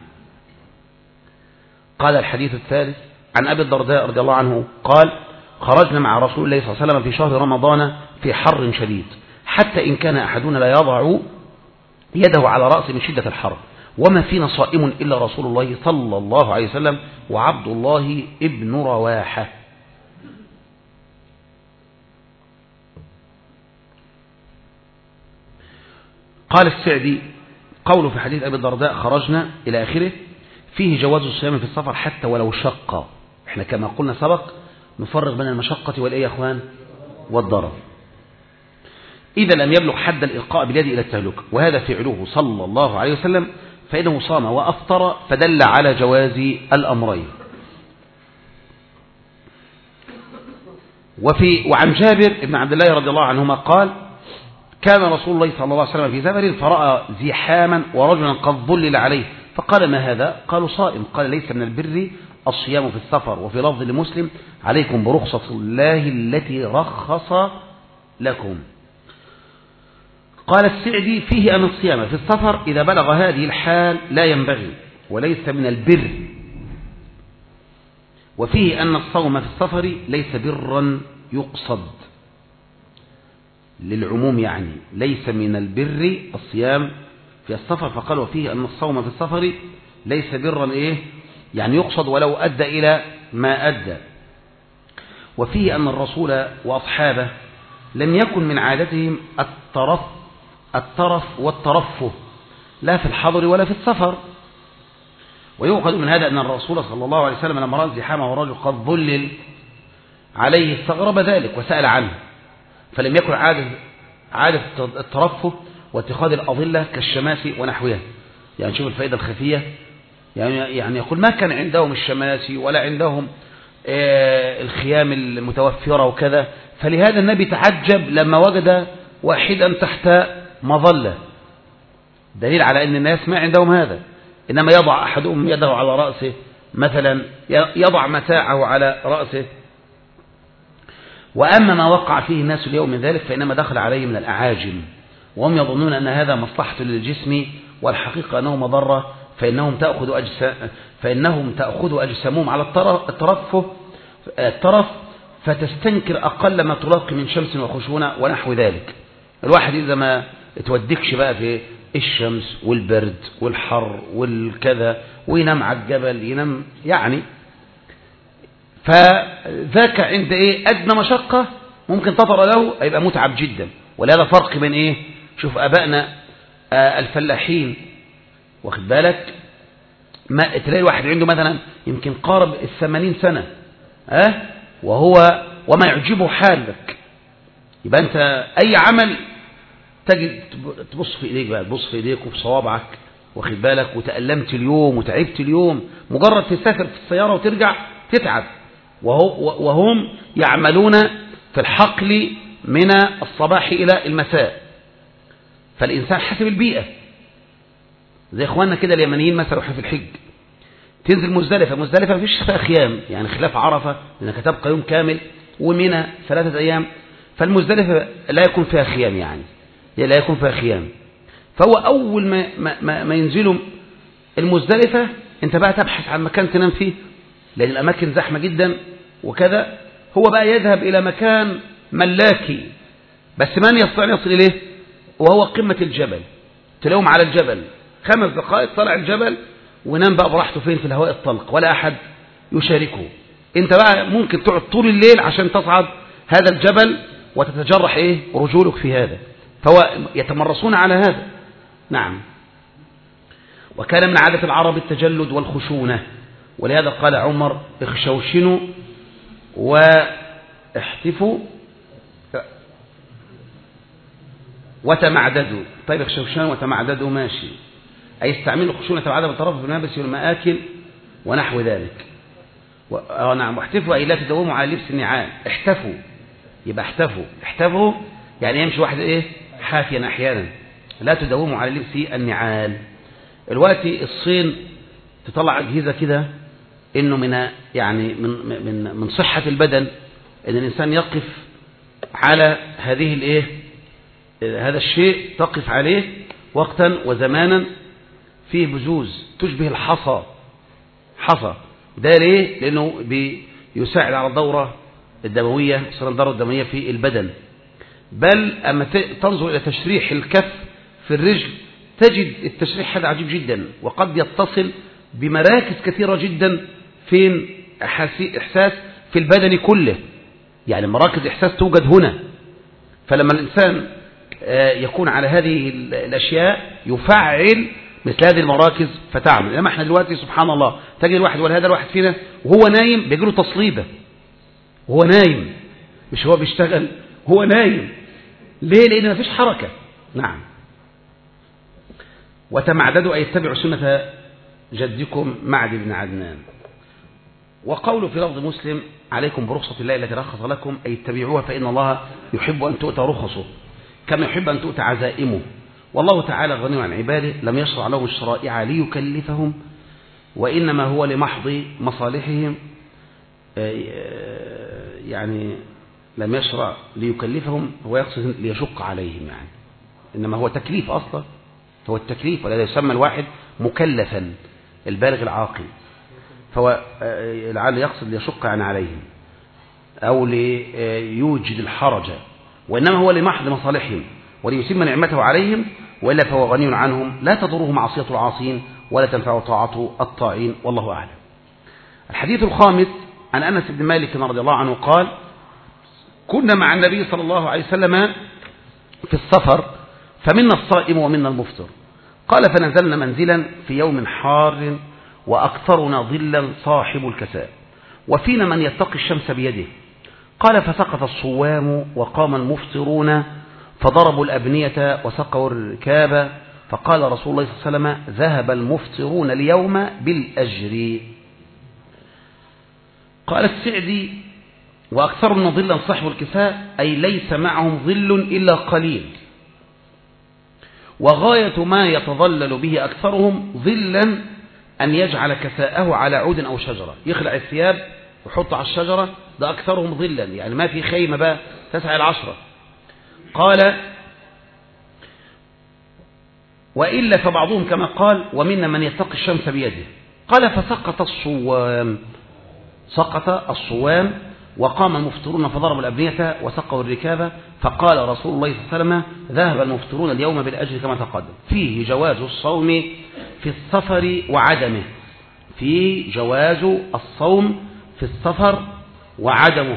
قال الحديث الثالث عن أبي الدرداء رضي الله عنه قال: خرجنا مع رسول الله صلى الله عليه وسلم في شهر رمضان في حر شديد، حتى إن كان أحدنا لا يضع يده على رأسه من شدة الحر، وما فينا صائم إلا رسول الله صلى الله عليه وسلم وعبد الله ابن رواحة. قال السعدي: قوله في حديث أبي الدرداء خرجنا إلى آخره فيه جواز الصيام في السفر حتى ولو شق. احنا كما قلنا سبق نفرق بين المشقة والإيه يا أخوان؟ والضرر. إذا لم يبلغ حد الإلقاء باليد إلى التهلكة، وهذا فعله صلى الله عليه وسلم، فإنه صام وأفطر، فدل على جواز الأمرين. وعن جابر بن عبد الله رضي الله عنهما قال: كان رسول الله صلى الله عليه وسلم في سفر فرأى زحاما ورجلا قد ظلل عليه، فقال: ما هذا؟ قالوا: صائم. قال: ليس من البر الصيام في السفر. وفي لفظ لمسلم: عليكم برخصة الله التي رخص لكم. قال السعدي: فيه أن الصيام في السفر إذا بلغ هذه الحال لا ينبغي وليس من البر، وفيه أن الصوم في السفر ليس برا يقصد للعموم، يعني ليس من البر الصيام في السفر. فقال: وفيه أن الصوم في السفر ليس برا يعني يقصد ولو أدى إلى ما أدى. وفيه أن الرسول وأصحابه لم يكن من عادتهم الترف والترفه لا في الحضر ولا في السفر. ويؤخذ من هذا أن الرسول صلى الله عليه وسلم لما رأى زحامه ورجل قد ظلل عليه استغرب ذلك وسأل عنه، فلم يكن عادة الترفه واتخاذ الأضلة كالشماسي ونحوها. يعني شوف الفائدة الخفية، يعني يقول ما كان عندهم الشماسي ولا عندهم الخيام المتوفرة وكذا، فلهذا النبي تعجب لما وجد واحدا تحت مظلة، دليل على أن الناس ما عندهم هذا، إنما يضع أحدهم يده على رأسه مثلا، يضع متاعه على رأسه. وأما ما وقع فيه الناس اليوم من ذلك فإنما دخل عليه من الأعاجم، وهم يظنون أن هذا مصلحة للجسم، والحقيقة أنه مضرة، فإنهم تأخذ أجسامهم على الترف فتستنكر أقل ما تلاقي من شمس وخشونة ونحو ذلك. الواحد إذا ما تودكش بقى في الشمس والبرد والحر والكذا وينام على الجبل ينام، يعني فذاك عند أدنى مشقة ممكن تطر له يبقى متعب جدا. ولهذا فرق بين شوف أبائنا الفلاحين، واخد بالك، ما تلاقي واحد عنده مثلا يمكن قارب 80 سنة وما يعجبه حالك. يبقى أنت أي عمل تجد تبص في إيديك بقى، تبص في إيديك وفي صوابعك، واخد بالك، وتألمت اليوم وتعبت اليوم، مجرد تسافر في السيارة وترجع تتعب، وهم يعملون في الحقل من الصباح إلى المساء. فالإنسان حسب البيئة، زي إخواننا كده اليمنيين مثلا في الحج، تنزل مزدلفة ما فيش فيها خيام، يعني خلاف عرفة لأنك تبقى يوم كامل، ومنى 3 أيام، فالمزدلفة لا يكون فيها خيام، يعني لا يكون فيها خيام. فهو أول ما ينزلوا المزدلفة أنت بقى تبحث عن مكان تنام فيه، لأن الأماكن زحمة جدا وكذا. هو بقى يذهب إلى مكان ملاكي، بس من يستطيع يصل إليه وهو قمة الجبل، تلاقيهم على الجبل 5 دقائق طلع الجبل ونام بقى براحته فين؟ في الهواء الطلق، ولا أحد يشاركه. أنت بقى ممكن تقعد طول الليل عشان تصعد هذا الجبل وتتجرح رجولك في هذا. فهو يتمرسون على هذا. نعم. وكان من عادة العرب التجلد والخشونة، ولهذا قال عمر: اخشوشنوا واحتفوا وتمعددوا. طيب اخشوشنوا وتمعددوا ماشي، أي استعملوا الخشونة والعدم بالطرف في الملابس والمآكل ونحو ذلك. نعم. واحتفوا أي لا تدوموا على لبس النعال. احتفوا يبقى احتفوا يعني يمشي واحد حافيا أحيانا، لا تدوموا على لبس النعال. الوقت الصين تطلع أجهزة كده إنه يعني من صحة البدن إن الإنسان يقف على هذا الشيء، تقف عليه وقتا وزمانا، فيه بزوز تشبه الحصى. ده ليه؟ لأنه بيساعد على الدورة الدموية، الدورة الدموية في البدن. بل أما تنظر إلى تشريح الكف في الرجل تجد التشريح هذا عجيب جدا، وقد يتصل بمراكز كثيرة جدا فين إحساس في البدن كله، يعني مراكز إحساس توجد هنا. فلما الإنسان يكون على هذه الأشياء يفعل مثل هذه المراكز فتعمل. لما احنا دلوقتي سبحان الله تجد الواحد، ولا هذا الواحد فينا وهو نايم بيجيله تصليبة وهو نايم، مش هو بيشتغل، هو نايم. ليه؟ لأن ما فيش حركة. نعم. وتمعددوا أي اتبعوا سنة جدكم معد بن عدنان. وقوله في لفظ مسلم: عليكم برخصة الله التي رخص لكم، أي اتبعوها فإن الله يحب أن تؤتى رخصه كما يحب أن تؤتى عزائمه، والله تعالى غني عن عباده، لم يشرع لهم الشرائع ليكلفهم، وإنما هو لمحض مصالحهم. يعني لم يشرع ليكلفهم، هو يقصد ليشق عليهم، يعني إنما هو تكليف أصلا، هو التكليف، ولا يسمى الواحد مكلفا البالغ العاقل، فهو لعل يقصد ليشق عليهم أو ليوجد الحرج، وإنما هو لمحض مصالحهم وليتم نعمته عليهم، وإلا فهو غني عنهم، لا تضره معصية العاصين ولا تنفع طاعة الطاعين، والله أعلم. الحديث الخامس عن أنس بن مالك رضي الله عنه قال: كنا مع النبي صلى الله عليه وسلم في السفر، فمنا الصائم ومنا المفطر. قال: فنزلنا منزلا في يوم حار وأكثرنا ظلا صاحب الكساء، وفينا من يتقي الشمس بيده. قال: فسقط الصوام وقام المفطرون، فضربوا الأبنية وسقوا الركاب، فقال رسول الله صلى الله عليه وسلم: ذهب المفطرون اليوم بالأجر. قال السعدي: وأكثرنا ظلا صاحب الكساء، أي ليس معهم ظل إلا قليل، وغاية ما يتظلل به أكثرهم ظلا أن يجعل كساءه على عود أو شجرة، يخلع الثياب ويحط على الشجرة، ده أكثرهم ظلا، يعني ما في خيمة بقى 9 إلى 10. قال: وإلا فبعضهم كما قال: ومنا من يتقي الشمس بيده. قال: فسقط الصوام وقام المفطرون، فضربوا الأبنية وسقوا الركاب، فقال رسول الله صلى الله عليه وسلم: ذهب المفطرون اليوم بالأجر كما تقدم. فيه جواز الصوم في السفر وعدمه، فيه جواز الصوم في السفر وعدمه،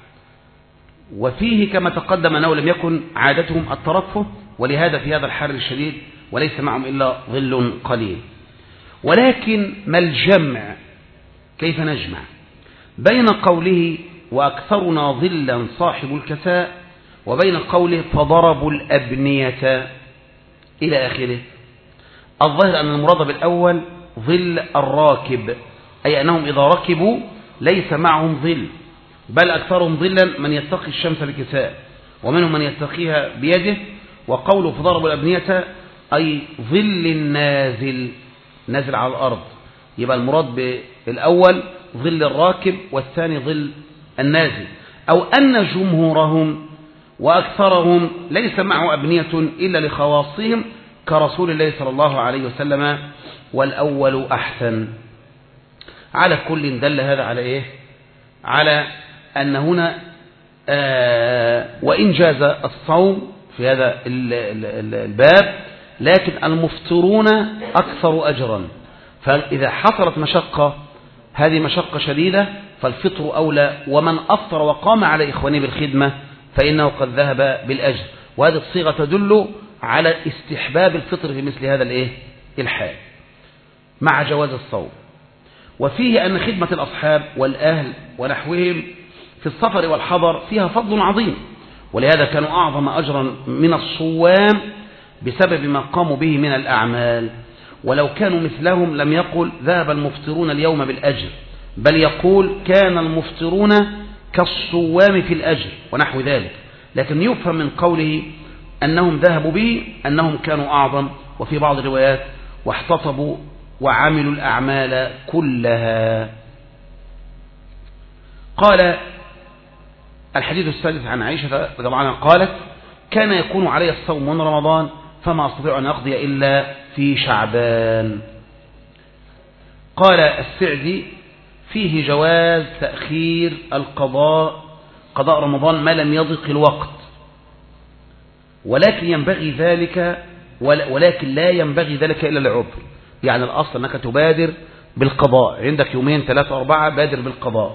وفيه كما تقدم أنه لم يكن عادتهم الترفه، ولهذا في هذا الحر الشديد وليس معهم إلا ظل قليل. ولكن ما الجمع؟ كيف نجمع بين قوله وأكثرنا ظلا صاحب الكساء، وبين قوله فضربوا الأبنية إلى آخره. الظاهر أن المراد بالأول ظل الراكب، أي أنهم إذا ركبوا ليس معهم ظل، بل أكثرهم ظلا من يتقي الشمس بكساء، ومنهم من يتقيها بيده. وقوله فضربوا الأبنية أي ظل النازل، نازل على الأرض. يبقى المراد بالأول ظل الراكب، والثاني ظل النازل. أو أن جمهورهم وأكثرهم ليس معه أبنية إلا لخواصهم كرسول الله صلى الله عليه وسلم، والأول أحسن. على كل دل هذا على إيه؟ على أن هنا وإن جاز الصوم في هذا الباب، لكن المفطرون أكثر أجرا. فإذا حصلت مشقة، هذه مشقة شديدة، فالفطر أولى، ومن أفطر وقام على إخوانه بالخدمة فإنه قد ذهب بالأجر. وهذه الصيغة تدل على استحباب الفطر في مثل هذا الحال مع جواز الصوم. وفيه أن خدمة الأصحاب والأهل ونحوهم في السفر والحضر فيها فضل عظيم، ولهذا كانوا أعظم أجرا من الصوام بسبب ما قاموا به من الأعمال. ولو كانوا مثلهم لم يقل ذهب المفطرون اليوم بالأجر، بل يقول كان المفطرون كالصوام في الأجر ونحو ذلك. لكن يفهم من قوله أنهم ذهبوا به أنهم كانوا أعظم. وفي بعض الروايات واحتطبوا وعملوا الأعمال كلها. قال الحديث السادس عن عائشة رضي الله عنها قالت كان يكون علي الصوم من رمضان فما أستطيع أن أقضي إلا في شعبان. قال السعدي فيه جواز تأخير قضاء رمضان ما لم يضق الوقت، ولكن لا ينبغي ذلك إلا لعذر. يعني الأصل أنك تبادر بالقضاء، عندك يومين 3 4 بادر بالقضاء.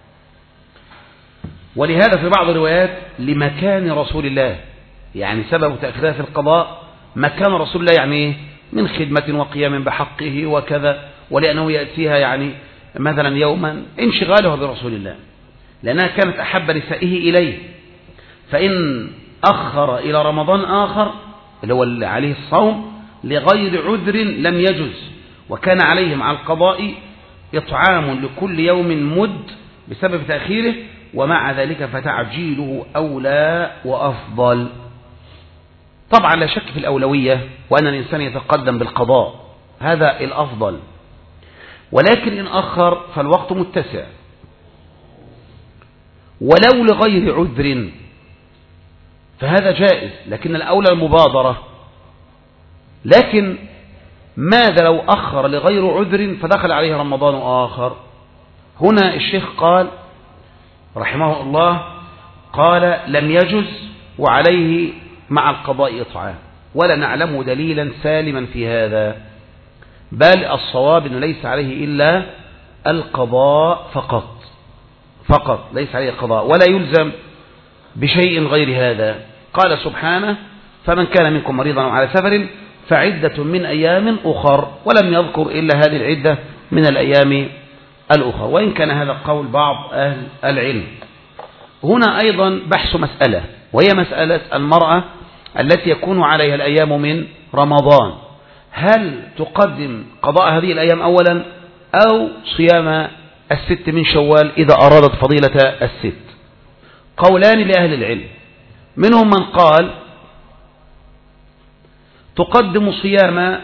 ولهذا في بعض الروايات لمكان رسول الله، يعني سبب تأخيرها في القضاء مكان رسول الله، يعني من خدمة وقيام بحقه وكذا، ولأنه يأتيها يعني مثلا يوما انشغالها برسول الله، لأنها كانت أحب نسائه إليه. فإن أخر إلى رمضان آخر اللي هو اللي عليه الصوم لغير عذر لم يجز، وكان عليهم على القضاء إطعام لكل يوم مد بسبب تأخيره، ومع ذلك فتعجيله أولى وأفضل. طبعا لا شك في الأولوية، وأن الإنسان يتقدم بالقضاء هذا الأفضل، ولكن إن أخر فالوقت متسع، ولو لغير عذر فهذا جائز، لكن الأولى المبادرة. لكن ماذا لو أخر لغير عذر فدخل عليه رمضان آخر؟ هنا الشيخ قال رحمه الله قال لم يجز وعليه مع القضاء إطعام، ولا نعلم دليلا سالما في هذا، بل الصواب أنه ليس عليه إلا القضاء فقط ليس عليه القضاء، ولا يلزم بشيء غير هذا. قال سبحانه فمن كان منكم مريضا أو على سفر فعدة من أيام أخر، ولم يذكر إلا هذه العدة من الأيام الأخر، وإن كان هذا قول بعض أهل العلم. هنا أيضا بحث مسألة، وهي مسألة المرأة التي يكون عليها الأيام من رمضان، هل تقدم قضاء هذه الأيام أولا أو صيام 6 من شوال إذا أرادت فضيلة 6؟ قولان لأهل العلم، منهم من قال تقدم صيام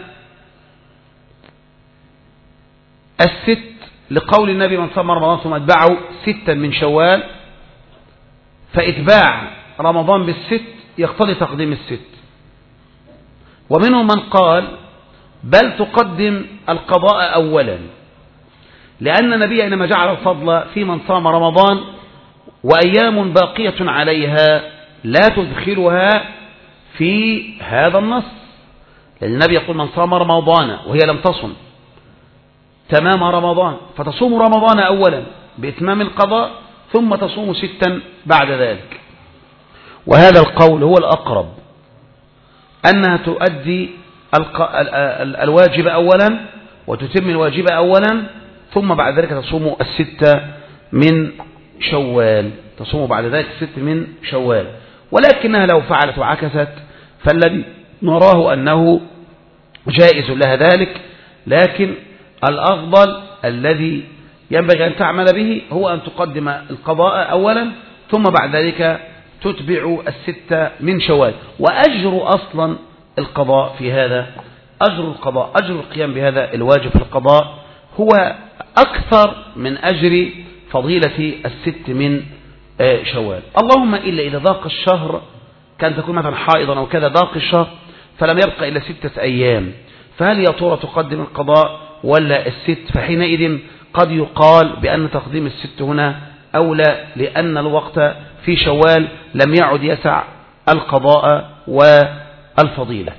6 لقول النبي من صام رمضان ثم اتبعه 6 من شوال، فإتباع رمضان بال6 يقتضي تقديم 6. ومنهم من قال بل تقدم القضاء أولا، لأن النبي إنما جعل الفضل في من صام رمضان وأيام باقية عليها لا تدخلها في هذا النص، لأن النبي يقول من صام رمضان وهي لم تصم تمام رمضان فتصوم رمضان أولا بإتمام القضاء ثم تصوم 6 بعد ذلك. وهذا القول هو الأقرب، أنها تؤدي الواجب أولا وتتم الواجب أولا، ثم بعد ذلك تصوم 6 من شوال، تصوم بعد ذلك 6 من شوال. ولكنها لو فعلت وعكست فالذي نراه أنه جائز لها ذلك، لكن الأفضل الذي ينبغي أن تعمل به هو أن تقدم القضاء أولا، ثم بعد ذلك تتبع 6 من شوال. وأجر أصلا القضاء في هذا، أجر القضاء، أجر القيام بهذا الواجب في القضاء هو أكثر من أجر فضيلة 6 من شوال. اللهم إلا إذا ضاق الشهر، كان تكون مثلا حائضا أو كذا، ضاق الشهر فلم يبقى إلا 6 أيام، فهل يا ترى تقدم القضاء ولا 6؟ فحينئذ قد يقال بأن تقديم 6 هنا أولى، لأن الوقت في شوال لم يعد يسع القضاء والفضيلة.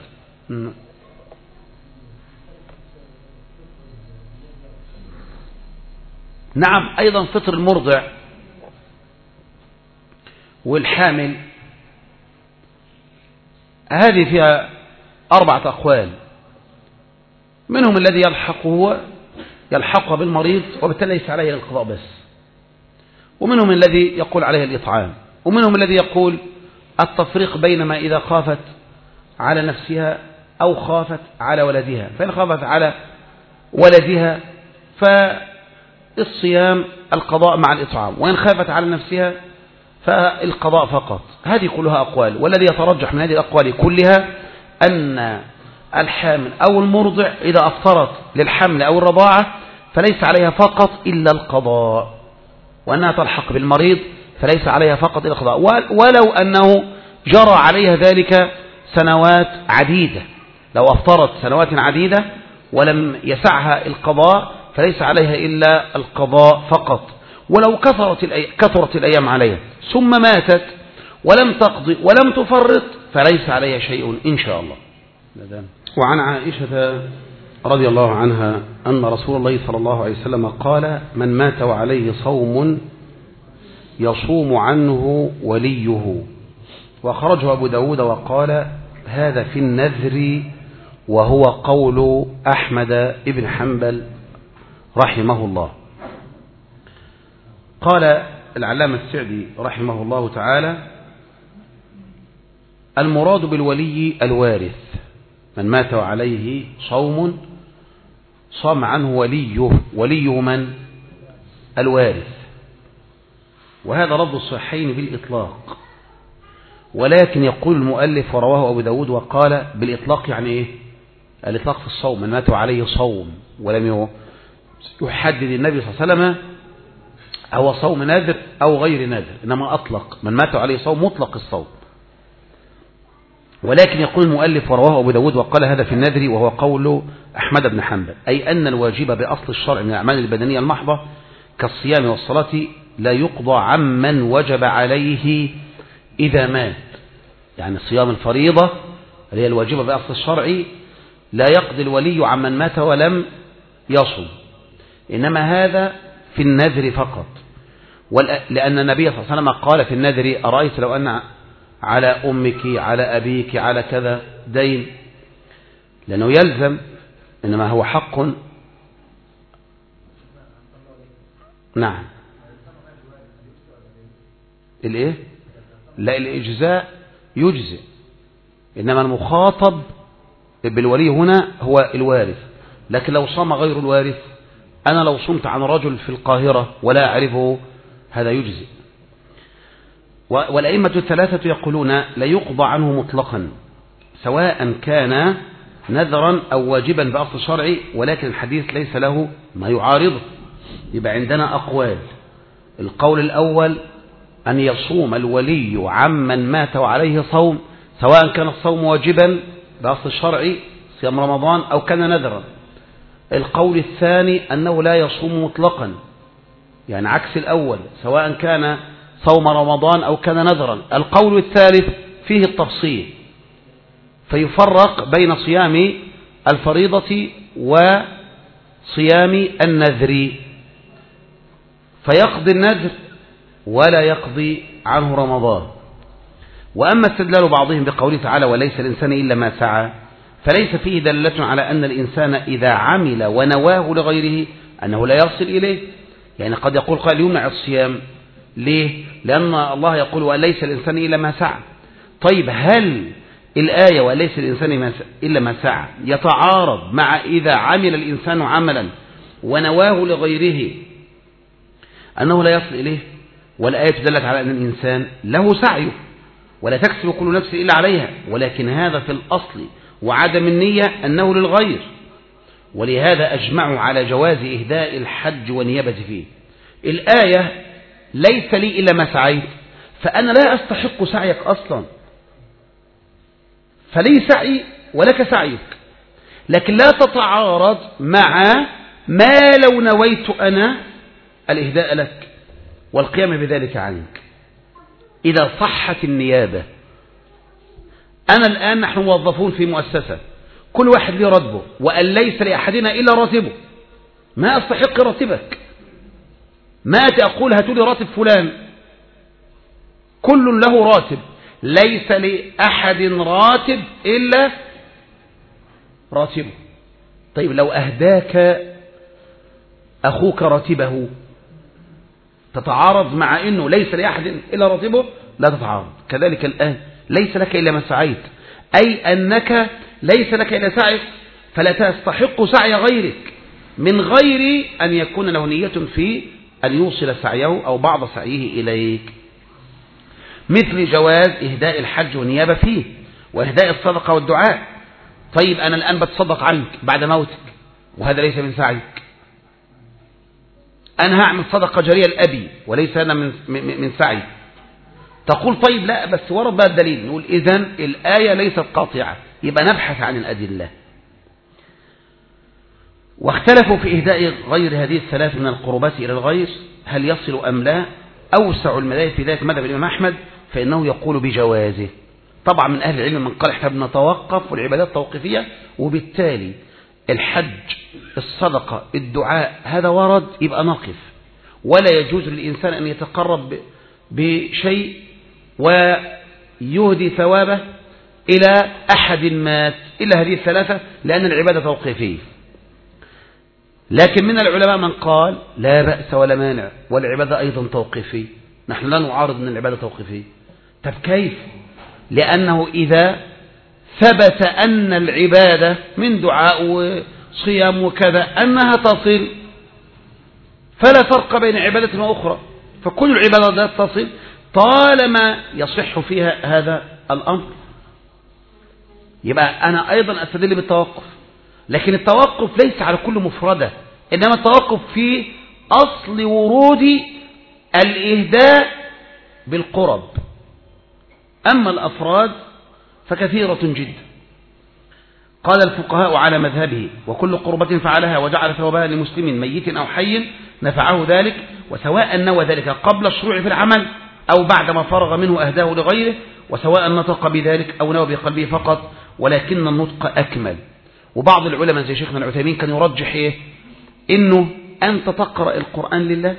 نعم، أيضا فطر المرضع والحامل هذه فيها 4 أقوال، منهم الذي يلحق بالمريض وبالتالي ليس عليه القضاء بس، ومنهم الذي يقول عليه الإطعام، ومنهم الذي يقول التفريق بين ما إذا خافت على نفسها أو خافت على ولدها، فإن خافت على ولدها فالصيام القضاء مع الإطعام، وإن خافت على نفسها فالقضاء فقط. هذه كلها أقوال، والذي يترجح من هذه الأقوال كلها أن الحامل أو المرضع إذا أفطرت للحمل أو الرضاعة فليس عليها فقط إلا القضاء، وأنها تلحق بالمريض فليس عليها فقط إلا القضاء، ولو أنه جرى عليها ذلك سنوات عديدة، لو أفطرت سنوات عديدة ولم يسعها القضاء فليس عليها إلا القضاء فقط. ولو كثرت الأيام عليها ثم ماتت ولم تقضي ولم تفرط فليس عليها شيء إن شاء الله. وعن عائشة رضي الله عنها أن رسول الله صلى الله عليه وسلم قال: من مات وعليه صوم يصوم عنه وليه. وخرجه أبو داود وقال: هذا في النذر، وهو قول أحمد بن حنبل رحمه الله. قال العلامة السعدي رحمه الله تعالى: المراد بالولي الوارث، من مات وعليه صوم صام عنه وليه من؟ الوارث. وهذا رد الصحيحين بالإطلاق، ولكن يقول المؤلف ورواه أبو داود وقال بالإطلاق يعني إيه؟ الإطلاق في الصوم، من مات وعليه صوم، ولم يحدد النبي صلى الله عليه وسلم هو صوم نادر أو غير نادر، إنما أطلق من مات عليه صوم مطلق الصوم. ولكن يقول المؤلف ورواه أبو داود وقال: هذا في النذر، وهو قول أحمد بن حنبل، أي أن الواجب بأصل الشرع من الأعمال البدنية المحضة كالصيام والصلاة لا يقضى عمن وجب عليه إذا مات. يعني صيام الفريضة اللي هي الواجبة بأصل الشرع لا يقضي الولي عمن مات ولم يصم، إنما هذا في النذر فقط. لأن النبي صلى الله عليه وسلم قال في النذر: أرأيت لو أن على أمك على أبيك على كذا دين، لأنه يلزم، إنما هو حق. نعم. الإيه؟ لا، الإجزاء يجزئ، إنما المخاطب بالولي هنا هو الوارث. لكن لو صام غير الوارث، أنا لو صمت عن رجل في القاهرة ولا أعرفه هذا يجزئ. والأئمة الثلاثة يقولون لا يقضى عنه مطلقا، سواء كان نذرا أو واجبا بأصل شرعي، ولكن الحديث ليس له ما يعارضه. يبقى عندنا أقوال: القول الأول أن يصوم الولي عمن مات وعليه صوم، سواء كان الصوم واجبا بأصل الشرعي صيام رمضان أو كان نذرا. القول الثاني أنه لا يصوم مطلقا، يعني عكس الأول، سواء كان صوم رمضان أو كان نذرا. القول الثالث فيه التفصيل، فيفرق بين صيام الفريضة وصيام النذر، فيقضي النذر ولا يقضي عنه رمضان. وأما استدلال بعضهم بقوله تعالى: وليس الإنسان إلا ما سعى، فليس فيه دلالة على أن الإنسان إذا عمل ونواه لغيره أنه لا يصل إليه. يعني قد يقول قال يمنع الصيام ليه؟ لأن الله يقول وليس الإنسان إلا ما سعى. طيب هل الآية وليس الإنسان إلا ما سعى يتعارض مع إذا عمل الإنسان عملا ونواه لغيره أنه لا يصل إليه؟ والآية دلت على أن الإنسان له سعيه ولا تكسب كل نفس إلا عليها، ولكن هذا في الأصل وعدم النية أنه للغير، ولهذا أجمعوا على جواز إهداء الحج ونيابة فيه. الآية ليس لي إلا ما سعيت، فأنا لا أستحق سعيك أصلا، فلي سعي ولك سعيك، لكن لا تتعارض مع ما لو نويت أنا الإهداء لك والقيام بذلك عنك إذا صحت النيابة. أنا الآن نحن موظفون في مؤسسة، كل واحد له راتبه، وأن ليس لأحدنا إلا راتبه، ما أستحق راتبك، ما أقول هاتوا لي راتب فلان، كل له راتب، ليس لأحد راتب إلا راتبه. طيب لو أهداك أخوك راتبه تتعارض مع أنه ليس لأحد إلا راتبه؟ لا تتعارض. كذلك الآن ليس لك إلا ما سعيت، أي أنك ليس لك إلا سعيك، فلا تستحق سعي غيرك من غير أن يكون له نية في أن يوصل سعيه أو بعض سعيه إليك. مثل جواز إهداء الحج والنيابة فيه وإهداء الصدقة والدعاء. طيب أنا الآن بتصدق عنك بعد موتك وهذا ليس من سعيك، أنا هعمل صدقة جارية لأبي وليس أنا من سعي. تقول طيب لا بس ورد بقى الدليل، نقول إذن الآية ليست قاطعة، يبقى نبحث عن الأدلة. واختلفوا في إهداء غير هذه الثلاث من القربات إلى الغير هل يصل أم لا. أوسع المذاهب في ذلك مذهب الإمام أحمد، فإنه يقول بجوازه. طبعا من أهل العلم من قال احنا بنتوقف والعبادات توقيفية، وبالتالي الحج الصدقة الدعاء هذا ورد يبقى نقف، ولا يجوز للإنسان أن يتقرب بشيء ويهدي ثوابه إلى أحد مات إلا هذه الثلاثة، لأن العبادة توقيفية. لكن من العلماء من قال لا بأس ولا مانع والعبادة أيضا توقيفية، نحن لا نعارض أن العبادة توقيفية. طب كيف؟ لأنه إذا ثبت أن العبادة من دعاء وصيام وكذا أنها تصل، فلا فرق بين عبادة وأخرى، فكل العبادات تصل طالما يصح فيها هذا الأمر. يبقى أنا أيضا أستدل بالتوقف، لكن التوقف ليس على كل مفردة، إنما التوقف في أصل ورود الإهداء بالقرب. أما الأفراد فكثيرة جدا. قال الفقهاء على مذهبه وكل قربة فعلها وجعل ثوابها لمسلم ميت أو حي نفعه ذلك، وسواء نوى ذلك قبل الشروع في العمل أو بعدما فرغ منه أهداه لغيره، وسواء نطق بذلك أو نوى بقلبه فقط، ولكن النطق أكمل. وبعض العلماء زي شيخنا العثيمين كان يرجح إيه؟ إنه أنت تقرأ القرآن لله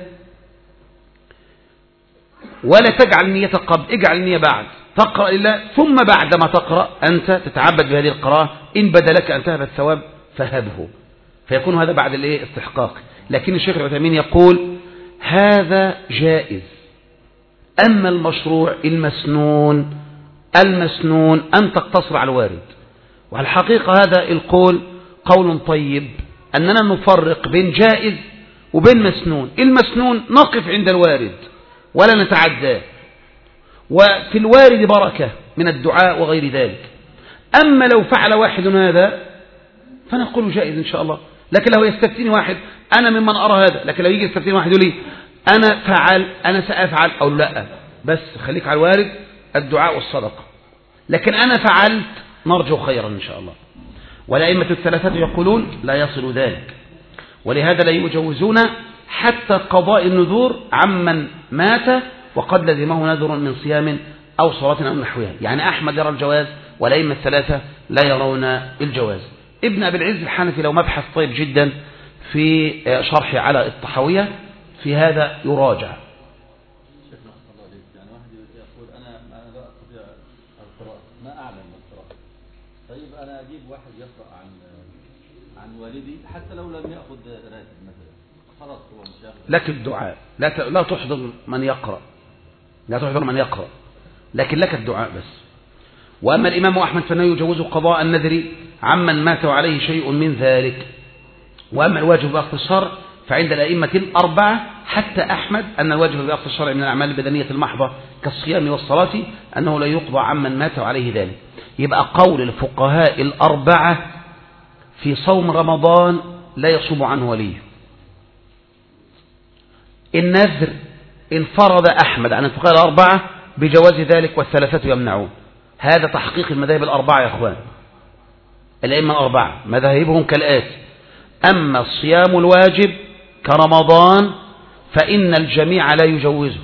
ولا تجعل النية قبل، اجعل النية بعد، تقرأ لله ثم بعدما تقرأ أنت تتعبد بهذه القراءة، إن بدا لك أن تهب الثواب فهبه، فيكون هذا بعد الاستحقاق. لكن الشيخ العثيمين يقول هذا جائز. أما المشروع المسنون أن تقتصر على الوارد. والحقيقة هذا القول قول طيب، أننا نفرق بين جائز وبين مسنون. المسنون نقف عند الوارد ولا نتعداه، وفي الوارد بركة من الدعاء وغير ذلك. أما لو فعل واحد هذا فنقول جائز إن شاء الله. لكن لو يستفتيني واحد أنا ممن أرى هذا، لكن لو يجي يستفتيني واحد يقول لي أنا فعل أنا سأفعل أو لا، بس خليك على الوارد الدعاء والصدقة. لكن أنا فعلت نرجو خيرا إن شاء الله. والأئمة الثلاثة يقولون لا يصل ذلك، ولهذا لا يجوزون حتى قضاء النذور عمن مات وقد لزمه نذر من صيام أو صلاة أو نحوها. يعني أحمد يرى الجواز والأئمة الثلاثة لا يرون الجواز. ابن أبي العز الحنفي له مبحث طيب جدا في شرح على الطحاوية في هذا يراجع. يعني واحد يقول أنا لا أستطيع القراءة، ما أعلم القراءة. طيب أنا أجيب واحد يقرأ عن والدي حتى لو لم يأخذ راتب مثلا، لك الدعاء، لا تحضر من يقرأ، لا تحضر من يقرأ، لكن لك الدعاء بس. وأما الإمام أحمد فإنه يجوز قضاء النذر عمن مات عليه شيء من ذلك. وأما الواجب بأخذ الشرع فعند الأئمة الأربعة حتى أحمد أن الواجب بأخذ الشرع من الأعمال البدنية المحضة كالصيام والصلاة أنه لا يقضى عمن مات عليه ذلك. يبقى قول الفقهاء الأربعة في صوم رمضان لا يصوم عنه ولي. النذر انفرد أحمد عن الفقهاء الأربعة بجواز ذلك والثلاثة يمنعون. هذا تحقيق المذاهب الأربعة يا أخوان. الأئمة الأربعة مذاهبهم كالآتي: أما الصيام الواجب كرمضان فإن الجميع لا يجوزه.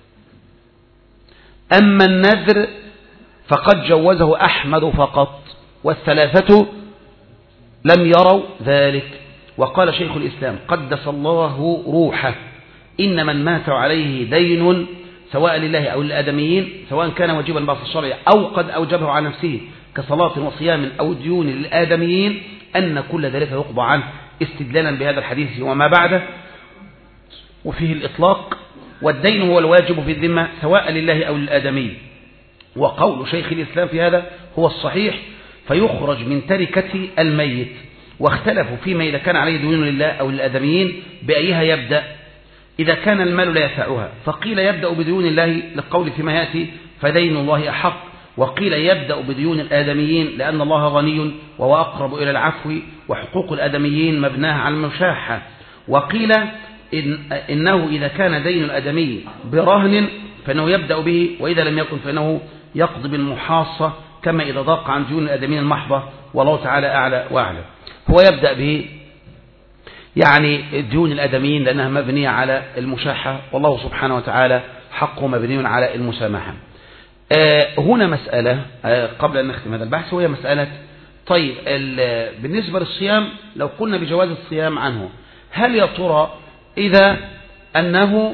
أما النذر فقد جوزه أحمد فقط والثلاثة لم يروا ذلك. وقال شيخ الإسلام قدس الله روحه: إن من مات عليه دين سواء لله أو للآدميين سواء كان واجبا بأصل الشرع أو قد أوجبه على نفسه كصلاة وصيام أو ديون للآدميين أن كل ذلك يقضى عنه، استدلالا بهذا الحديث وما بعده وفيه الإطلاق. والدين هو الواجب في الذمة سواء لله أو للآدمي. وقول شيخ الإسلام في هذا هو الصحيح، فيخرج من تركة الميت. واختلفوا فيما إذا كان عليه ديون لله أو للآدميين بأيها يبدأ إذا كان المال لا يسعها، فقيل يبدأ بديون الله للقول فيما يأتي فدين الله أحق، وقيل يبدأ بديون الآدميين لأن الله غني وهو أقرب إلى العفو وحقوق الآدميين مبناها على المشاحة، وقيل إنه إذا كان دين الآدمي برهن فإنه يبدأ به، وإذا لم يكن فإنه يقضي بالمحاصة كما إذا ضاق عن ديون الآدميين المحضة، والله تعالى أعلى وأعلم. هو يبدأ به يعني ديون الآدميين لأنها مبنية على المشاحة، والله سبحانه وتعالى حقه مبني على المسامحة. هنا مسألة قبل أن نختم هذا البحث، وهي مسألة طيب بالنسبة للصيام لو قلنا بجواز الصيام عنه، هل يا ترى إذا أنه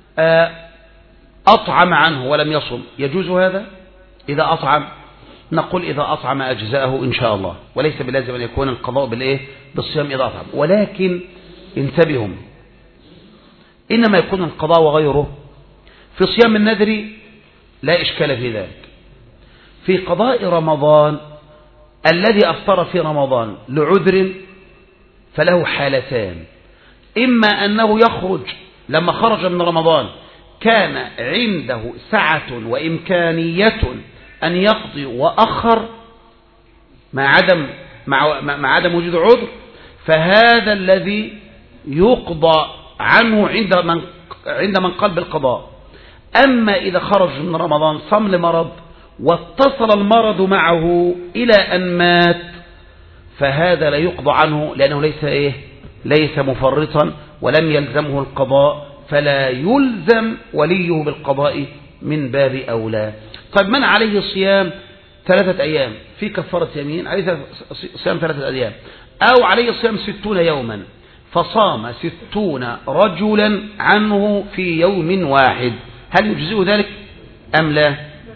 أطعم عنه ولم يصم يجوز هذا؟ إذا أطعم نقول إذا أطعم أجزاءه إن شاء الله، وليس بلازم أن يكون القضاء بالصيام إذا أطعم. ولكن انتبهوا، إنما يكون القضاء وغيره في صيام النذر لا إشكال في ذلك. في قضاء رمضان الذي أفطر في رمضان لعذر فله حالتان: إما أنه يخرج لما خرج من رمضان كان عنده سعة وإمكانية أن يقضي وأخر مع عدم وجود عذر، فهذا الذي يقضى عنه عند من قال بالقضاء. أما إذا خرج من رمضان صام لمرض واتصل المرض معه إلى أن مات فهذا لا يقضى عنه لأنه ليس مفرطا ولم يلزمه القضاء، فلا يلزم وليه بالقضاء من باب أولى. طيب من عليه صيام 3 أيام في كفارة يمين، عليه صيام 3 أيام، أو عليه صيام 60 يوما فصام 60 رجلا عنه في يوم واحد، هل يجزئه ذلك أم لا؟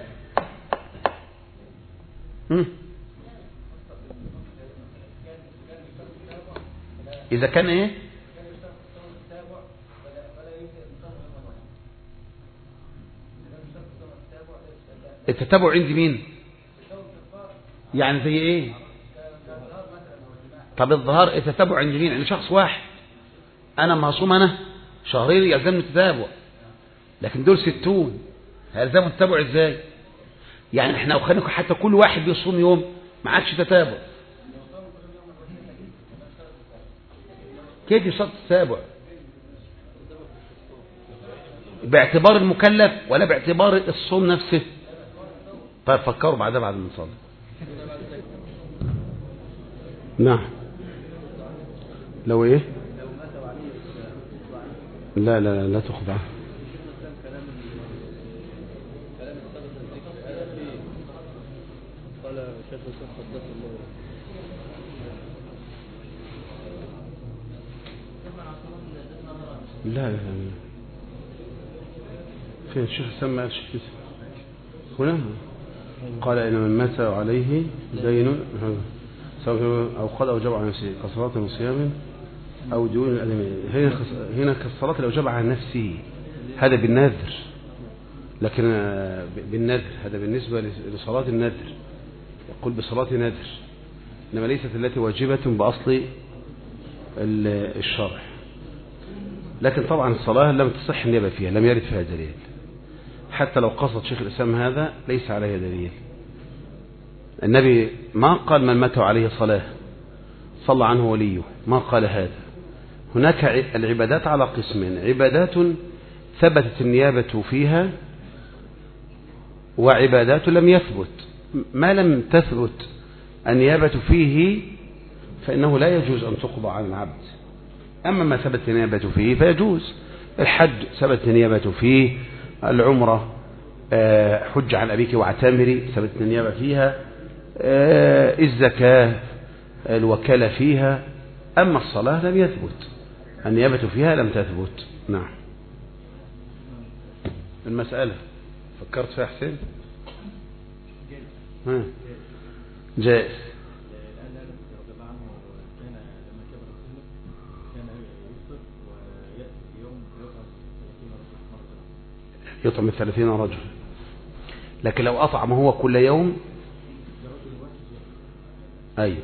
إذا كان إيه؟ التتابع عند مين؟ يعني زي إيه؟ طب الظهار التتابع عند مين؟ عند شخص واحد. أنا ما هصوم أنا شهرين يلزمني التتابع، لكن دول 60 هيلزموا التتابع إزاي؟ يعني إحنا أخليكم حتى كل واحد بيصوم يوم ما عادش تتابع، كيف يشرط التتابع؟ باعتبار المكلف ولا باعتبار الصوم نفسه؟ طيب فكروا بعد ما نصلي. نعم. لو ايه؟ لا لا لا تخضع. لا لا لا فين الشيخ سمى الشيخ هنا قال إن من مات عليه دين أو قد أوجب على نفسه كصلاة وصيام أو ديون الأدمية. هنا كالصلاة الأوجب على نفسه، هذا بالنذر، لكن بالنذر هذا بالنسبة لصلاة النذر، يقول بصلاة نذر، إنما ليست التي واجبة بأصل الشرع. لكن طبعا الصلاة لم تصح النيابة فيها، لم يرد فيها دليل، حتى لو قصد شيخ الإسلام هذا ليس عليه دليل. النبي ما قال من مات عليه صلاة صلى عنه وليه، ما قال هذا. هناك العبادات على قسمين: عبادات ثبتت النيابة فيها، وعبادات لم يثبت. ما لم تثبت النيابة فيه فإنه لا يجوز أن تقضى عن العبد. أما ما ثبت النيابة فيه فيجوز. الحج ثبت النيابة فيه، العمرة حج عن أبيك واعتمري ثبت النيابة فيها، الزكاة الوكالة فيها. أما الصلاة لم يثبت النيابة فيها، لم تثبت. نعم. المسألة فكرت فيها حسين؟ جائز. يطعم 30 رجل، لكن لو أطعم هو كل يوم أي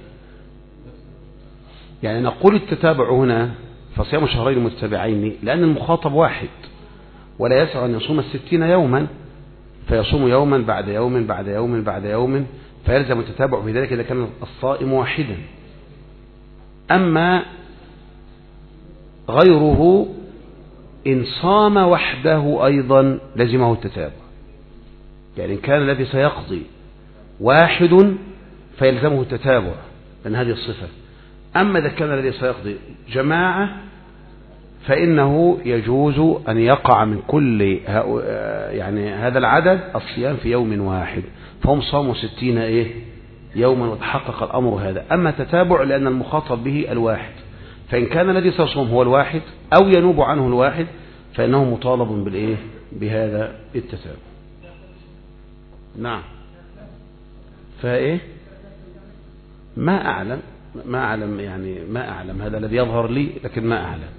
يعني نقول التتابع هنا فصيام شهرين متتابعين، لأن المخاطب واحد ولا يسع أن يصوم 60 يوما، فيصوم يوما بعد يوم بعد يوم بعد يوم، فيلزم التتابع في ذلك إذا كان الصائم واحدا. أما غيره إن صام وحده أيضا لزمه التتابع، يعني إن كان الذي سيقضي واحد فيلزمه التتابع لأن هذه الصفة. أما إذا كان الذي سيقضي جماعة فإنه يجوز أن يقع من كل يعني هذا العدد الصيام في يوم واحد، فهم صاموا 60 يوما وتحقق الأمر هذا. أما تتابع لأن المخاطب به الواحد، فإن كان الذي سيصوم هو الواحد أو ينوب عنه الواحد فإنه مطالب بهذا التتابع. نعم. ما أعلم يعني ما أعلم، هذا الذي يظهر لي، لكن ما أعلم.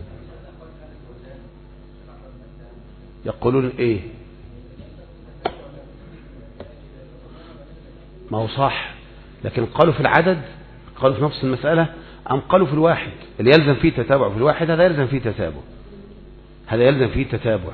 يقولون ما هو صح، لكن قالوا في العدد، قالوا في نفس المسألة، أم قالوا في الواحد اللي يلزم فيه تتابع؟ في الواحد هذا يلزم فيه تتابع، هذا يلزم فيه تتابع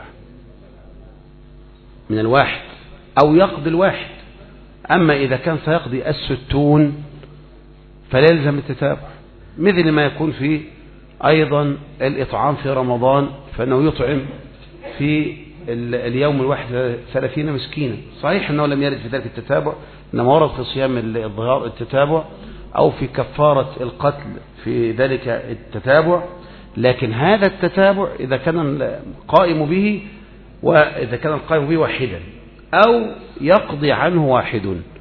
من الواحد أو يقضي الواحد. أما إذا كان سيقضي 60 فلا يلزم التتابع، مثل ما يكون في أيضا الإطعام في رمضان، فإنه يطعم في اليوم الواحد 30 مسكينا. صحيح أنه لم يرد في ذلك التتابع، إنما ورد في صيام الظهار التتابع، أو في كفارة القتل في ذلك التتابع. لكن هذا التتابع إذا كان القائم به، وإذا كان القائم به واحدا أو يقضي عنه واحد،